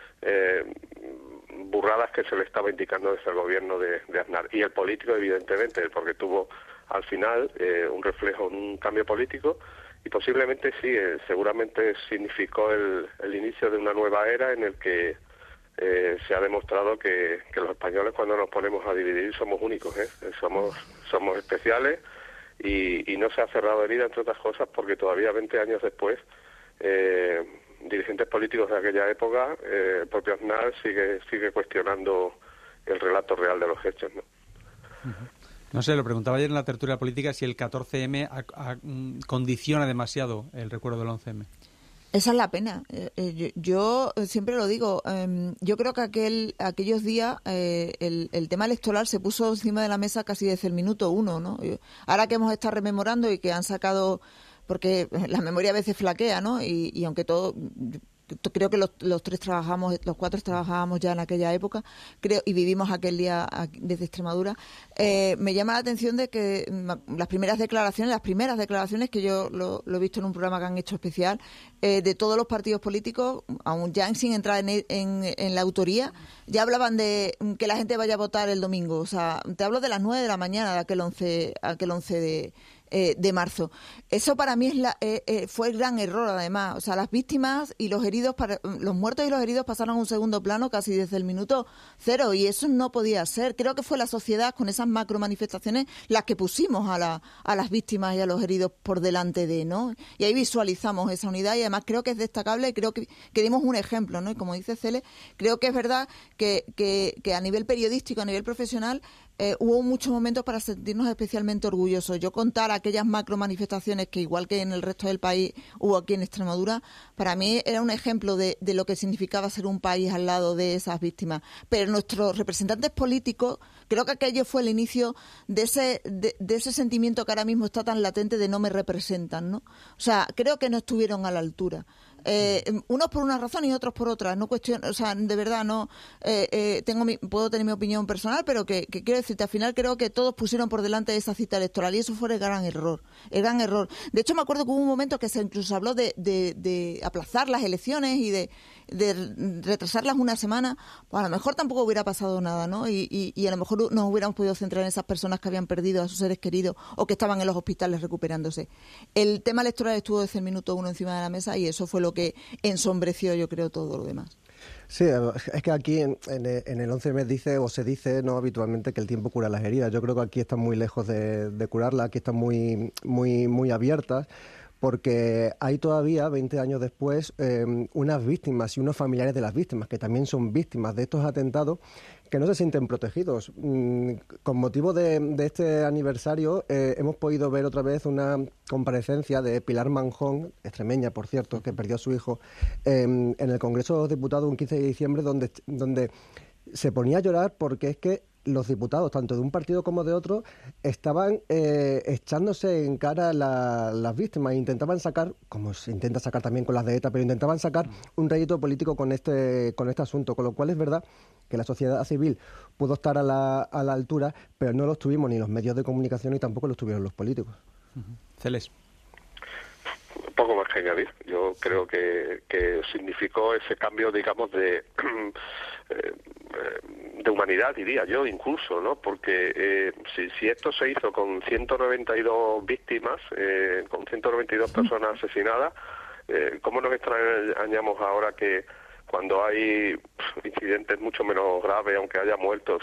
burradas que se le estaba indicando desde el gobierno de Aznar. Y el político, evidentemente, porque tuvo al final un reflejo, un cambio político, y posiblemente sí, seguramente significó el inicio de una nueva era en el que se ha demostrado que los españoles, cuando nos ponemos a dividir, somos únicos, somos especiales, y no se ha cerrado herida, entre otras cosas, porque todavía 20 años después dirigentes políticos de aquella época, el propio Aznar sigue cuestionando el relato real de los hechos, ¿no? No sé, lo preguntaba ayer en la tertulia política si el 14M condiciona demasiado el recuerdo del 11M. Esa es la pena. Yo siempre lo digo. Yo creo que aquellos días el tema electoral se puso encima de la mesa casi desde el minuto 1, ¿no? Ahora que hemos estado rememorando y que han sacado, porque la memoria a veces flaquea, ¿no? Y aunque creo que los cuatro trabajábamos ya en aquella época, y vivimos aquel día desde Extremadura, me llama la atención de que las primeras declaraciones que yo lo he visto en un programa que han hecho especial, de todos los partidos políticos, aún ya sin entrar en la autoría, ya hablaban de que la gente vaya a votar el domingo. O sea, te hablo de las 9 de la mañana de aquel 11 de marzo. Eso para mí fue el gran error, además. O sea, las víctimas y los heridos, los muertos y los heridos pasaron a un segundo plano casi desde el minuto 0, y eso no podía ser. Creo que fue la sociedad, con esas macro manifestaciones, las que pusimos a las víctimas y a los heridos por delante ¿no? Y ahí visualizamos esa unidad, y además creo que es destacable, y creo que dimos un ejemplo, ¿no? Y como dice Cele, creo que es verdad que a nivel periodístico, a nivel profesional, hubo muchos momentos para sentirnos especialmente orgullosos. Yo contar aquellas macro manifestaciones que, igual que en el resto del país, hubo aquí en Extremadura, para mí era un ejemplo de lo que significaba ser un país al lado de esas víctimas. Pero nuestros representantes políticos, creo que aquello fue el inicio de ese sentimiento que ahora mismo está tan latente de no me representan, ¿no? O sea, creo que no estuvieron a la altura. Unos por una razón y otros por otra. No cuestiono, o sea, de verdad no puedo tener mi opinión personal, pero que quiero decirte, al final creo que todos pusieron por delante esa cita electoral y eso fue el gran error. De hecho, me acuerdo que hubo un momento que se incluso habló de aplazar las elecciones y de retrasarlas una semana. Pues a lo mejor tampoco hubiera pasado nada, ¿no? Y a lo mejor nos hubiéramos podido centrar en esas personas que habían perdido a sus seres queridos o que estaban en los hospitales recuperándose. El tema electoral estuvo desde el minuto 1 encima de la mesa y eso fue lo que ensombreció, yo creo, todo lo demás. Sí, es que aquí en el 11M se dice no habitualmente que el tiempo cura las heridas. Yo creo que aquí están muy lejos de curarlas, aquí están muy abiertas, porque hay todavía, 20 años después, unas víctimas y unos familiares de las víctimas, que también son víctimas de estos atentados, que no se sienten protegidos. Con motivo de este aniversario, hemos podido ver otra vez una comparecencia de Pilar Manjón, extremeña, por cierto, que perdió a su hijo, en el Congreso de los Diputados un 15 de diciembre, donde se ponía a llorar porque es que los diputados, tanto de un partido como de otro, estaban echándose en cara las víctimas e intentaban sacar, como se intenta sacar también con las de ETA, pero intentaban sacar un rédito político con este asunto, con lo cual es verdad que la sociedad civil pudo estar a la altura, pero no lo estuvimos ni los medios de comunicación ni tampoco lo estuvieron los políticos. Celes. Poco más que añadir. Yo creo que significó ese cambio, digamos, de humanidad, diría yo, incluso, ¿no? Porque si esto se hizo con 192 víctimas, con 192 personas asesinadas, ¿cómo nos extrañamos ahora que cuando hay incidentes mucho menos graves, aunque haya muertos,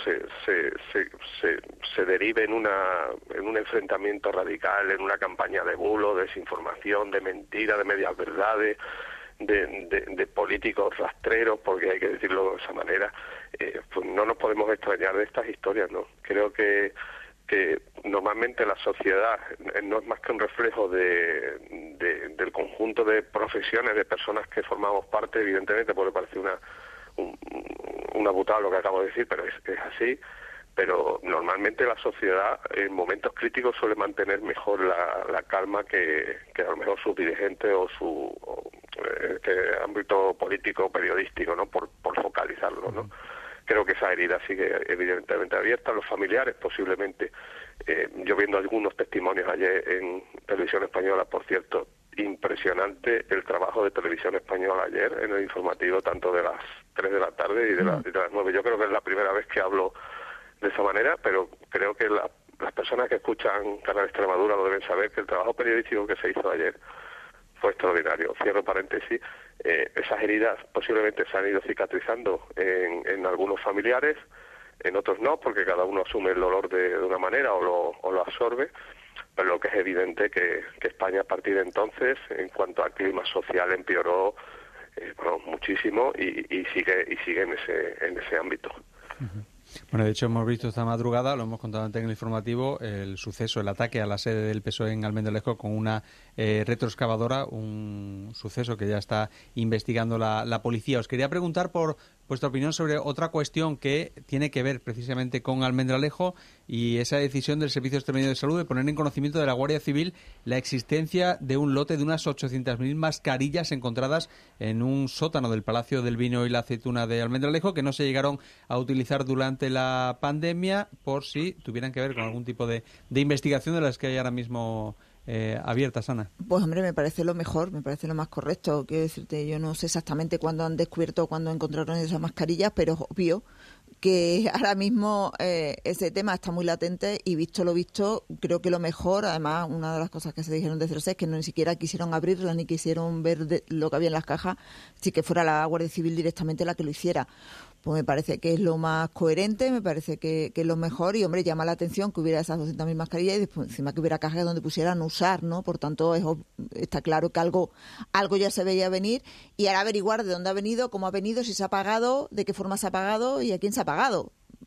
se derive en un enfrentamiento radical, en una campaña de bulo, de desinformación, de mentira, de medias verdades, de políticos rastreros, porque hay que decirlo de esa manera? Pues no nos podemos extrañar de estas historias, ¿no? Creo que normalmente la sociedad no es más que un reflejo del conjunto de profesiones, de personas que formamos parte. Evidentemente puede parecer una putada lo que acabo de decir, pero es así. Pero normalmente la sociedad en momentos críticos suele mantener mejor la calma que a lo mejor sus dirigentes o su ámbito político o periodístico, ¿no? Por focalizarlo, ¿no? Creo que esa herida sigue evidentemente abierta. Los familiares posiblemente, yo viendo algunos testimonios ayer en Televisión Española, por cierto, impresionante el trabajo de Televisión Española ayer en el informativo, tanto de las 3 de la tarde y de las 9. Yo creo que es la primera vez que hablo de esa manera, pero creo que las personas que escuchan Canal Extremadura lo deben saber, que el trabajo periodístico que se hizo ayer fue extraordinario. Cierro paréntesis. Esas heridas posiblemente se han ido cicatrizando en algunos familiares, en otros no, porque cada uno asume el dolor de una manera o lo absorbe, pero lo que es evidente que España a partir de entonces, en cuanto al clima social, empeoró muchísimo y sigue en ese ámbito. Uh-huh. Bueno, de hecho hemos visto esta madrugada, lo hemos contado antes en el informativo, el ataque a la sede del PSOE en Almendralejo con una retroexcavadora, un suceso que ya está investigando la policía. Os quería preguntar por vuestra opinión sobre otra cuestión que tiene que ver precisamente con Almendralejo y esa decisión del Servicio Extremeño de Salud de poner en conocimiento de la Guardia Civil la existencia de un lote de unas 800.000 mascarillas encontradas en un sótano del Palacio del Vino y la Aceituna de Almendralejo, que no se llegaron a utilizar durante la pandemia por si tuvieran que ver con algún tipo de investigación de las que hay ahora mismo abiertas, Ana. Pues hombre, me parece lo mejor, me parece lo más correcto. Quiero decirte, yo no sé exactamente cuándo han descubierto, cuándo encontraron esas mascarillas, pero es obvio que ahora mismo ese tema está muy latente y visto lo visto, creo que lo mejor, además una de las cosas que se dijeron desde los es que no ni siquiera quisieron abrirla ni quisieron ver lo que había en las cajas, si que fuera la Guardia Civil directamente la que lo hiciera. Pues me parece que es lo más coherente, me parece que es lo mejor y, hombre, llama la atención que hubiera esas 200.000 mascarillas y después encima que hubiera cajas donde pusieran usar, ¿no? Por tanto, está claro que algo ya se veía venir y ahora averiguar de dónde ha venido, cómo ha venido, si se ha pagado, de qué forma se ha pagado y a quién se ha pagado.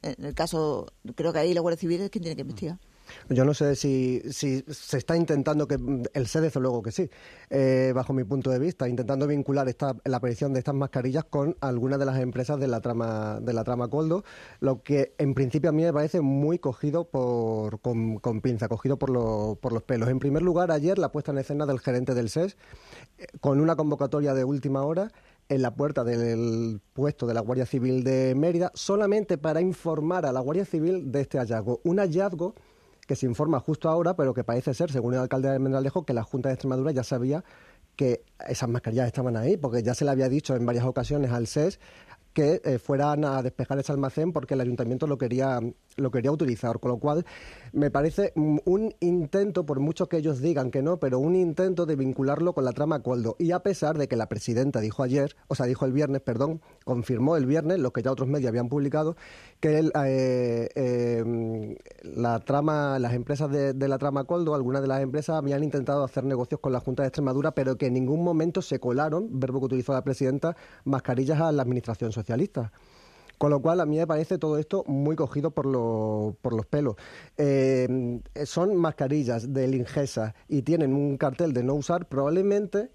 en el caso, creo que ahí la Guardia Civil es quien tiene que investigar. Yo no sé si se está intentando, que el SED desde luego que sí, bajo mi punto de vista, intentando vincular la aparición de estas mascarillas con algunas de las empresas de la trama Koldo, lo que en principio a mí me parece muy cogido con pinza, cogido por los pelos. En primer lugar, ayer la puesta en escena del gerente del SES, con una convocatoria de última hora en la puerta del puesto de la Guardia Civil de Mérida, solamente para informar a la Guardia Civil de este hallazgo. Un hallazgo que se informa justo ahora, pero que parece ser, según el alcalde de Almendralejo, que la Junta de Extremadura ya sabía que esas mascarillas estaban ahí, porque ya se le había dicho en varias ocasiones al SES que fueran a despejar ese almacén porque el ayuntamiento lo quería utilizar, con lo cual me parece un intento, por mucho que ellos digan que no, pero un intento de vincularlo con la trama Koldo. Y a pesar de que la presidenta dijo el viernes, confirmó el viernes, lo que ya otros medios habían publicado, que las empresas de la trama Koldo, algunas de las empresas habían intentado hacer negocios con la Junta de Extremadura, pero que en ningún momento se colaron, verbo que utilizó la presidenta, mascarillas a la administración socialista. Con lo cual, a mí me parece todo esto muy cogido por los pelos. Son mascarillas de Ingesa y tienen un cartel de no usar, probablemente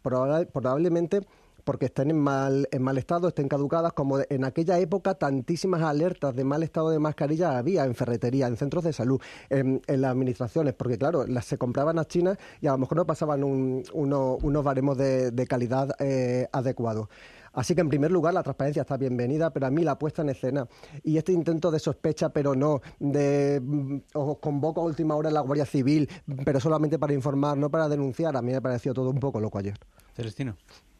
porque estén en mal estado, estén caducadas, como en aquella época tantísimas alertas de mal estado de mascarillas había en ferretería, en centros de salud, en las administraciones, porque claro, las se compraban a China y a lo mejor no pasaban unos baremos de calidad adecuados. Así que, en primer lugar, la transparencia está bienvenida, pero a mí la puesta en escena y este intento de sospecha, pero no, os convoco a última hora en la Guardia Civil, pero solamente para informar, no para denunciar, a mí me pareció todo un poco loco ayer. Celestino.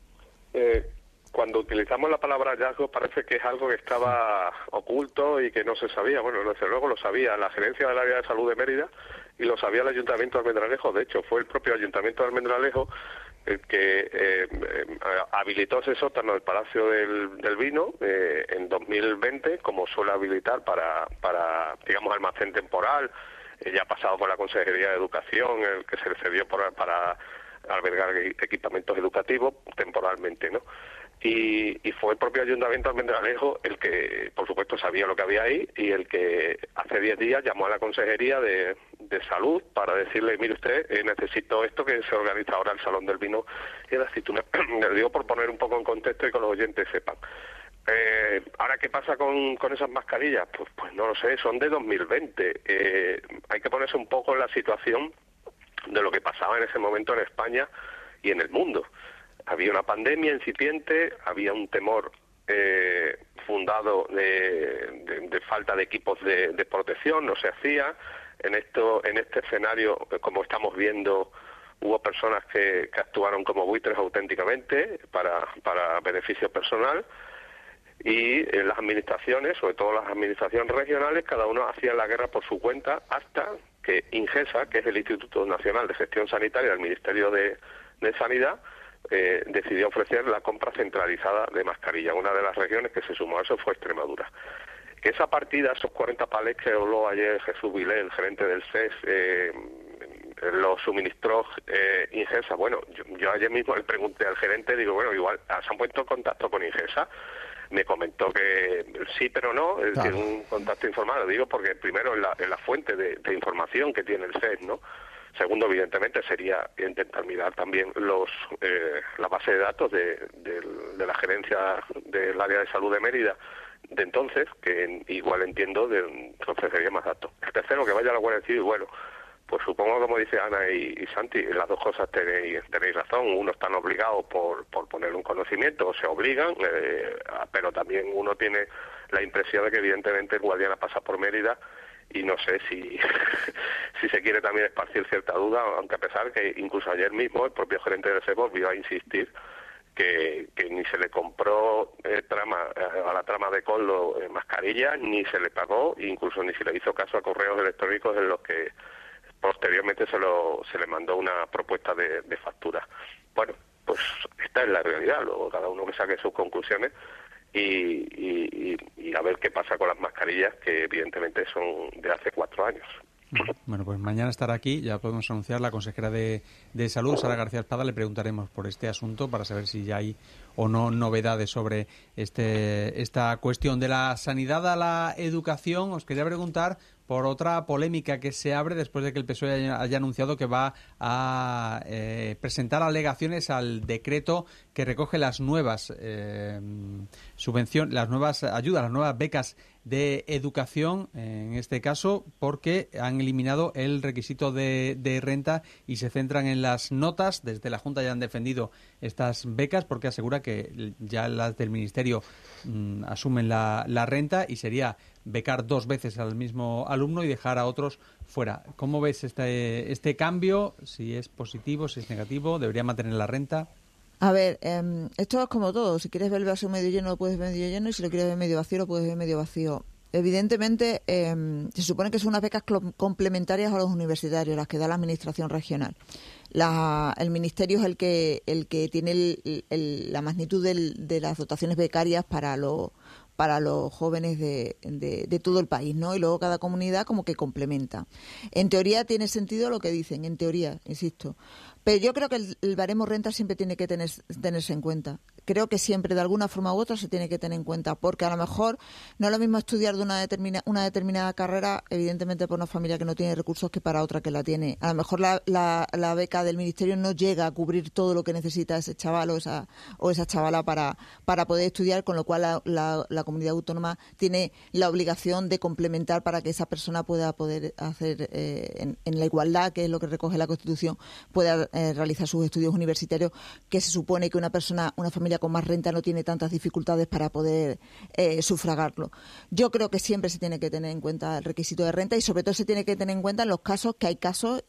Cuando utilizamos la palabra hallazgo parece que es algo que estaba oculto y que no se sabía. Bueno, desde luego lo sabía la gerencia del área de salud de Mérida y lo sabía el Ayuntamiento de Almendralejo. De hecho, fue el propio Ayuntamiento de Almendralejo el que habilitó ese sótano del Palacio del Vino en 2020, como suele habilitar para digamos, almacén temporal. Ya ha pasado por la Consejería de Educación, el que se le cedió para albergar equipamientos educativos temporalmente, ¿no? Y fue el propio Ayuntamiento de Almendralejo el que, por supuesto, sabía lo que había ahí y el que hace 10 días llamó a la Consejería de Salud para decirle, mire usted, necesito esto que se organiza ahora el Salón del Vino y la Aceituna. Le digo por poner un poco en contexto y que los oyentes sepan. Ahora, ¿qué pasa con esas mascarillas? Pues no lo sé, son de 2020. Hay que ponerse un poco en la situación de lo que pasaba en ese momento en España y en el mundo. Había una pandemia incipiente, había un temor fundado de falta de equipos de protección, no se hacía. En este escenario, como estamos viendo, hubo personas que actuaron como buitres auténticamente para beneficio personal. Y en las administraciones, sobre todo las administraciones regionales, cada uno hacía la guerra por su cuenta hasta que Ingesa, que es el Instituto Nacional de Gestión Sanitaria del Ministerio de Sanidad, decidió ofrecer la compra centralizada de mascarillas. Una de las regiones que se sumó a eso fue Extremadura. Que esa partida, esos 40 palés que habló ayer Jesús Vilé, el gerente del SES, los suministró Ingesa. Bueno, yo ayer mismo le pregunté al gerente, digo, bueno, igual, ¿se han puesto en contacto con Ingesa? Me comentó que sí, pero no, es decir, un contacto informal, lo digo porque primero en la fuente de información que tiene el SES, ¿no? Segundo, evidentemente, sería intentar mirar también la base de datos de la gerencia del área de salud de Mérida de entonces, que igual entiendo que ofrecería más datos. El tercero, que vaya a la Guardia Civil, bueno, pues supongo, como dice Ana y Santi, las dos cosas tenéis razón. Uno están obligados por poner un conocimiento, o se obligan, pero también uno tiene la impresión de que evidentemente el Guadiana pasa por Mérida y no sé si se quiere también esparcir cierta duda, aunque a pesar que incluso ayer mismo el propio gerente del SES volvió a insistir que ni se le compró a la trama de Koldo mascarillas, ni se le pagó, incluso ni se le hizo caso a correos electrónicos en los que posteriormente se le mandó una propuesta de factura. Bueno, pues esta es la realidad, luego cada uno que saque sus conclusiones y a ver qué pasa con las mascarillas, que evidentemente son de hace 4 años. Bueno, pues mañana estará aquí, ya podemos anunciar, la consejera de Salud, Sara García Espada. Le preguntaremos por este asunto para saber si ya hay o no novedades sobre esta cuestión. De la sanidad a la educación, os quería preguntar por otra polémica que se abre después de que el PSOE haya anunciado que va a presentar alegaciones al decreto que recoge las nuevas las nuevas ayudas, las nuevas becas de educación, en este caso, porque han eliminado el requisito de renta y se centran en las notas. Desde la Junta ya han defendido estas becas porque asegura que ya las del Ministerio asumen la renta y sería becar 2 veces al mismo alumno y dejar a otros fuera. ¿Cómo ves este cambio? Si es positivo, si es negativo, ¿debería mantener la renta? A ver, esto es como todo. Si quieres ver el vaso medio lleno, lo puedes ver medio lleno, y si lo quieres ver medio vacío, lo puedes ver medio vacío. Evidentemente, se supone que son unas becas complementarias a los universitarios, las que da la Administración regional. El Ministerio es el que tiene la magnitud de las dotaciones becarias para los jóvenes de todo el país, ¿no? Y luego cada comunidad como que complementa. En teoría tiene sentido lo que dicen, en teoría, insisto. Pero yo creo que el baremo renta siempre tiene que tenerse en cuenta. Creo que siempre, de alguna forma u otra, se tiene que tener en cuenta, porque a lo mejor no es lo mismo estudiar de una determinada carrera, evidentemente por una familia que no tiene recursos, que para otra que la tiene. A lo mejor la beca del Ministerio no llega a cubrir todo lo que necesita ese chaval o esa chavala para poder estudiar, con lo cual la comunidad autónoma tiene la obligación de complementar para que esa persona pueda poder hacer, en la igualdad, que es lo que recoge la Constitución, pueda realizar sus estudios universitarios, que se supone que una familia con más renta no tiene tantas dificultades para poder sufragarlo. Yo creo que siempre se tiene que tener en cuenta el requisito de renta, y sobre todo se tiene que tener en cuenta en los casos que hay casos,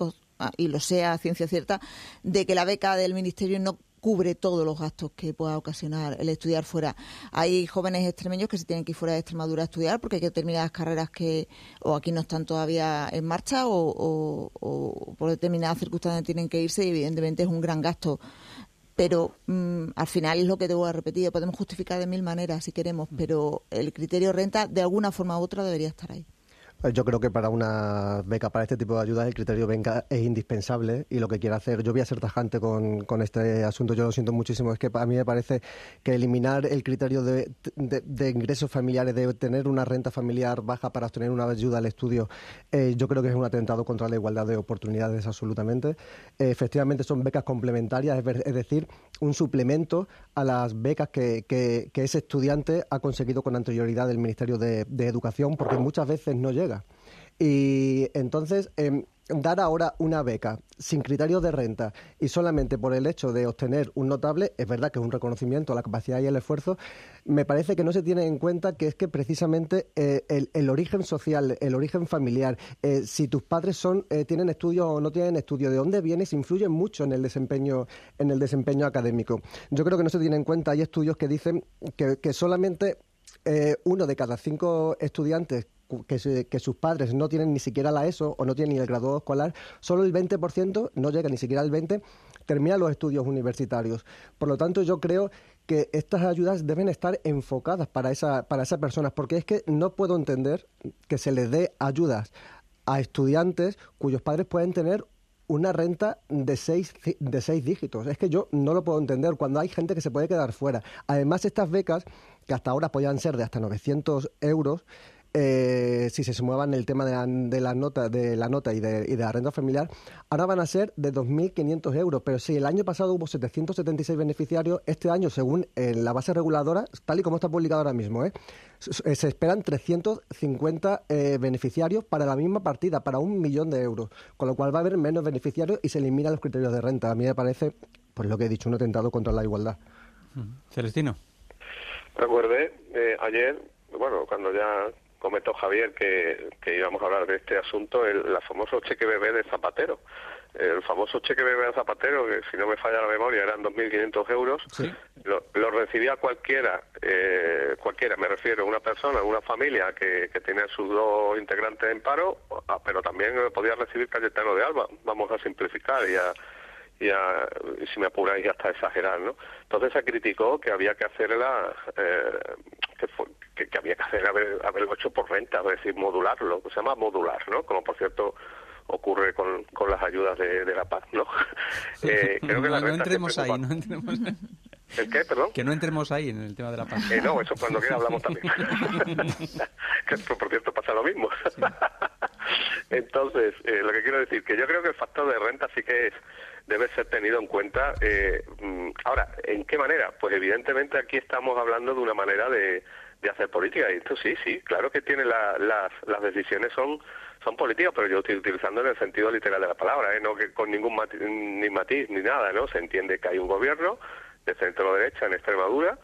y lo sé a ciencia cierta, de que la beca del Ministerio no cubre todos los gastos que pueda ocasionar el estudiar fuera. Hay jóvenes extremeños que se tienen que ir fuera de Extremadura a estudiar porque hay determinadas carreras que o aquí no están todavía en marcha o por determinadas circunstancias tienen que irse, y evidentemente es un gran gasto. Pero al final es lo que te voy a repetir. Podemos justificar de 1000 maneras si queremos, pero el criterio renta de alguna forma u otra debería estar ahí. Yo creo que para una beca, para este tipo de ayudas, el criterio beca es indispensable, y lo que quiero hacer, yo voy a ser tajante con este asunto, yo lo siento muchísimo, es que a mí me parece que eliminar el criterio de ingresos familiares, de tener una renta familiar baja para obtener una ayuda al estudio, yo creo que es un atentado contra la igualdad de oportunidades absolutamente. Efectivamente son becas complementarias, es decir, un suplemento a las becas que ese estudiante ha conseguido con anterioridad del Ministerio de Educación, porque muchas veces no llega. Y entonces, dar ahora una beca sin criterios de renta y solamente por el hecho de obtener un notable, es verdad que es un reconocimiento a la capacidad y el esfuerzo, me parece que no se tiene en cuenta que es que precisamente el origen social, el origen familiar, si tus padres tienen estudios o no tienen estudios, de dónde vienes, influye mucho en el desempeño académico. Yo creo que no se tiene en cuenta. Hay estudios que dicen que solamente 1 de cada 5 estudiantes que sus padres no tienen ni siquiera la ESO o no tienen ni el graduado escolar, solo el 20%, no llega ni siquiera al 20%, termina los estudios universitarios. Por lo tanto, yo creo que estas ayudas deben estar enfocadas para esas personas, porque es que no puedo entender que se les dé ayudas a estudiantes cuyos padres pueden tener una renta de 6 dígitos. Es que yo no lo puedo entender cuando hay gente que se puede quedar fuera. Además, estas becas, que hasta ahora podían ser de hasta 900 euros, si se sumaban el tema de la nota y de la renta familiar, ahora van a ser de 2.500 euros. Pero si el año pasado hubo 776 beneficiarios, este año, según la base reguladora, tal y como está publicado ahora mismo, se esperan 350 beneficiarios para la misma partida, para 1 millón de euros, con lo cual va a haber menos beneficiarios y se eliminan los criterios de renta. A mí me parece, pues lo que he dicho, un atentado contra la igualdad. Celestino. Recuerde, ayer, bueno, cuando ya comentó Javier que íbamos a hablar de este asunto, el famoso cheque bebé de Zapatero. El famoso cheque bebé de Zapatero, que si no me falla la memoria eran 2.500 euros, ¿sí? Lo recibía cualquiera, me refiero, una persona, una familia que tenía sus 2 integrantes en paro, pero también podía recibir Cayetano de Alba, vamos a simplificar y si me apuráis hasta exagerar, ¿no? Entonces se criticó que había que hacerla, que había que haberlo hecho por renta, es decir, modularlo, se llama modular, ¿no? Como por cierto ocurre con las ayudas de la PAC, ¿no? Creo que la renta no entremos ¿El qué, perdón? Que no entremos ahí en el tema de la PAC. No, eso cuando quiera hablamos también. Que por cierto pasa lo mismo. Sí. Entonces, lo que quiero decir, que yo creo que el factor de renta sí que debe ser tenido en cuenta. Ahora, ¿en qué manera? Pues evidentemente aquí estamos hablando de una manera de hacer política, y esto sí, claro que tiene las decisiones son políticas, pero yo estoy utilizando en el sentido literal de la palabra, no que con ningún matiz ni nada, ¿no? Se entiende que hay un gobierno de centro-derecha en Extremadura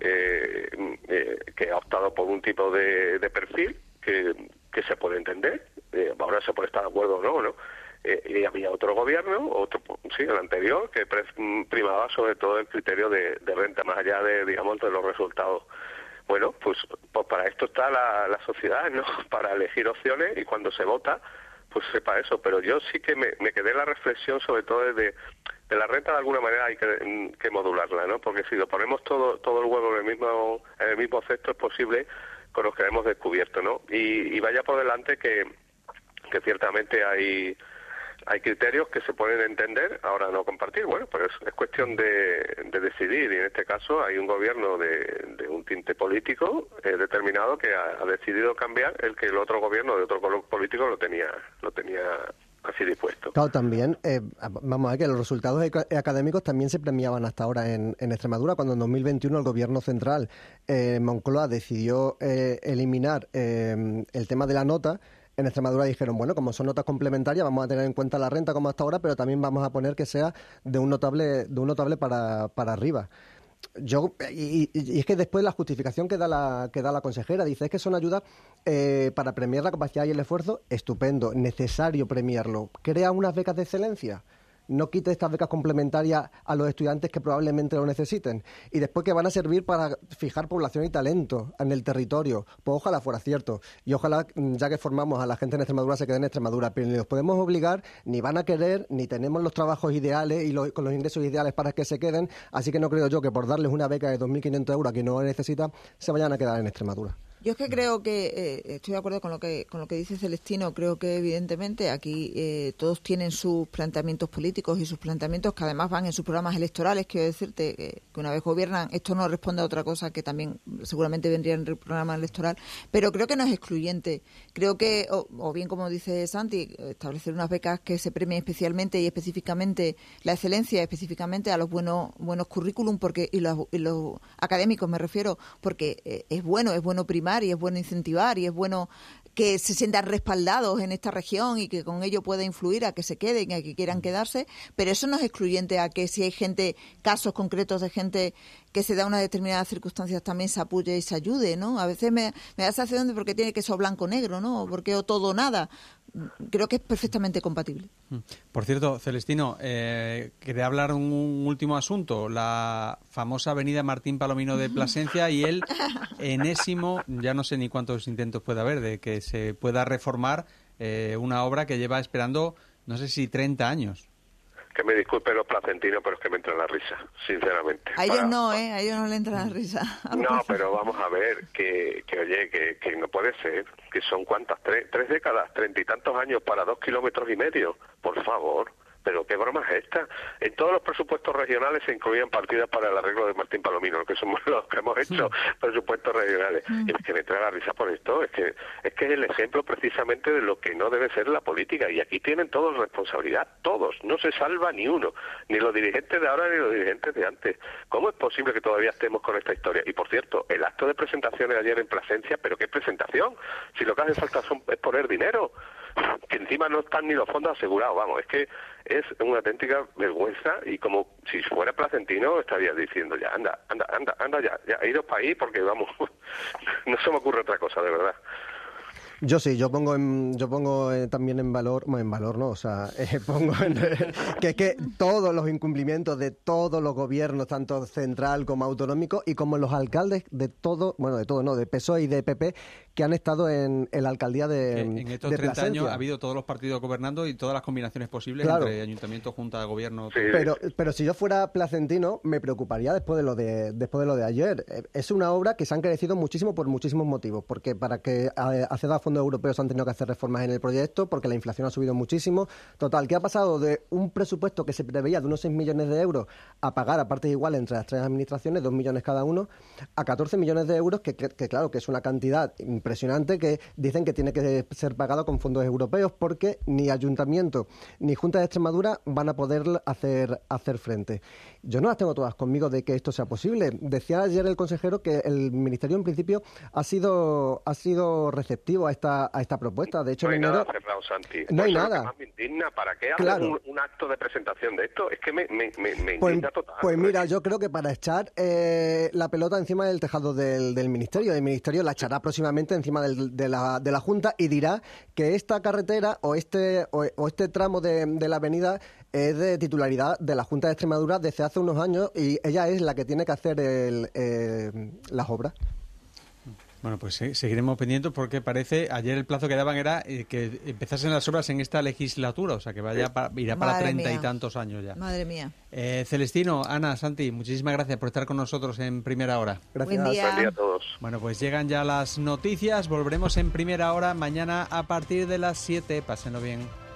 que ha optado por un tipo de perfil que se puede entender, ahora se puede estar de acuerdo o no, y había otro gobierno, el anterior, que primaba sobre todo el criterio de renta, más allá de los resultados. Bueno, pues para esto está la sociedad, ¿no? Para elegir opciones, y cuando se vota, pues sepa eso. Pero yo sí que me quedé en la reflexión, sobre todo de la renta, de alguna manera hay que modularla, ¿no? Porque si lo ponemos todo el huevo en el mismo cesto, es posible que nos quedemos descubiertos, ¿no? Y vaya por delante que ciertamente hay criterios que se pueden entender, ahora no compartir. Bueno, pues es cuestión de decidir, y en este caso hay un gobierno de un tinte político determinado que ha decidido cambiar el que el otro gobierno de otro color político lo tenía así dispuesto. Claro, también, vamos a ver que los resultados académicos también se premiaban hasta ahora en Extremadura, cuando en 2021 el gobierno central, Moncloa, decidió eliminar el tema de la nota. En Extremadura dijeron, bueno, como son notas complementarias, vamos a tener en cuenta la renta como hasta ahora, pero también vamos a poner que sea de un notable para arriba. Y es que después la justificación que da la consejera dice es que son ayudas para premiar la capacidad y el esfuerzo. Estupendo, necesario premiarlo. Crea unas becas de excelencia. No quite estas becas complementarias a los estudiantes que probablemente lo necesiten. Y después que van a servir para fijar población y talento en el territorio. Pues ojalá fuera cierto. Y ojalá, ya que formamos a la gente en Extremadura, se quede en Extremadura. Pero ni los podemos obligar, ni van a querer, ni tenemos los trabajos ideales y con los ingresos ideales para que se queden. Así que no creo yo que por darles una beca de 2.500 euros a quien no necesita, se vayan a quedar en Extremadura. Yo es que creo que estoy de acuerdo con lo que dice Celestino. Creo que evidentemente aquí todos tienen sus planteamientos políticos y sus planteamientos que además van en sus programas electorales. Quiero decirte que una vez gobiernan, esto no responde a otra cosa que también seguramente vendría en el programa electoral, pero creo que no es excluyente. Creo que, o bien como dice Santi, establecer unas becas que se premien especialmente y específicamente la excelencia, específicamente a los buenos currículum, porque y los académicos me refiero, porque es bueno primar y es bueno incentivar y es bueno que se sientan respaldados en esta región y que con ello pueda influir a que se queden, a que quieran quedarse, pero eso no es excluyente a que si hay casos concretos de gente que se da unas determinadas circunstancias también se apoye y se ayude, ¿no? A veces me da sensación de por qué tiene que ser blanco o negro, ¿no? Porque o todo o nada. Creo que es perfectamente compatible. Por cierto, Celestino, quería hablar un último asunto, la famosa avenida Martín Palomino de Plasencia y el enésimo, ya no sé ni cuántos intentos puede haber de que se pueda reformar una obra que lleva esperando, no sé si 30 años. Que me disculpen los placentinos, pero es que me entra la risa, sinceramente. A ellos no, a ellos no le entra la risa. No, pero vamos a ver, que no puede ser, que son cuántas, tres décadas, 30 y tantos años para 2,5 kilómetros, por favor. Pero qué broma es esta. En todos los presupuestos regionales se incluían partidas para el arreglo de Martín Palomino, que somos los que hemos hecho presupuestos regionales. Y es que me trae la risa por esto. Es que es el ejemplo precisamente de lo que no debe ser la política. Y aquí tienen todos responsabilidad, todos. No se salva ni uno, ni los dirigentes de ahora ni los dirigentes de antes. ¿Cómo es posible que todavía estemos con esta historia? Y por cierto, el acto de presentaciones ayer en Plasencia, ¿pero qué presentación? Si lo que hace falta es poner dinero, que encima no están ni los fondos asegurados. Vamos, es que es una auténtica vergüenza, y como si fuera placentino estaría diciendo ya, anda, ya, iros para ahí, porque vamos, no se me ocurre otra cosa, de verdad. Yo sí, yo pongo también en valor, bueno, en valor no, o sea, pongo que es que todos los incumplimientos de todos los gobiernos, tanto central como autonómico, y como los alcaldes de todo, bueno, de todo no, de PSOE y de PP, que han estado en la alcaldía de en estos 30 años ha habido todos los partidos gobernando y todas las combinaciones posibles, claro, entre ayuntamiento, junta, gobierno. Sí. Pero si yo fuera placentino, me preocuparía después de lo de ayer. Es una obra que se ha encarecido muchísimo por muchísimos motivos, porque para que acceda a fondos europeos han tenido que hacer reformas en el proyecto, porque la inflación ha subido muchísimo. Total, que ha pasado de un presupuesto que se preveía de unos 6 millones de euros a pagar a partes iguales entre las tres administraciones, 2 millones cada uno, a 14 millones de euros, que claro, que es una cantidad impresionante, que dicen que tiene que ser pagado con fondos europeos, porque ni Ayuntamiento ni Junta de Extremadura van a poder hacer frente. Yo no las tengo todas conmigo de que esto sea posible. Decía ayer el consejero que el Ministerio en principio ha sido receptivo a esta propuesta. De hecho, no hay nada cerrado, Santi. No hay nada. Más me indigna. ¿Para qué claro. hacer un acto de presentación de esto? Es que me indigna total. Pues mira, yo creo que para echar la pelota encima del tejado del Ministerio. El Ministerio la echará próximamente encima de la Junta y dirá que esta carretera o este tramo de la avenida es de titularidad de la Junta de Extremadura desde hace unos años y ella es la que tiene que hacer las obras. Bueno, pues seguiremos pendientes porque parece, ayer el plazo que daban era que empezasen las obras en esta legislatura, o sea que irá para 30 y tantos años ya. Madre mía. Celestino, Ana, Santi, muchísimas gracias por estar con nosotros en Primera Hora. Gracias. Buen día a todos. Bueno, pues llegan ya las noticias, volveremos en Primera Hora mañana a partir de las 7, pásenlo bien.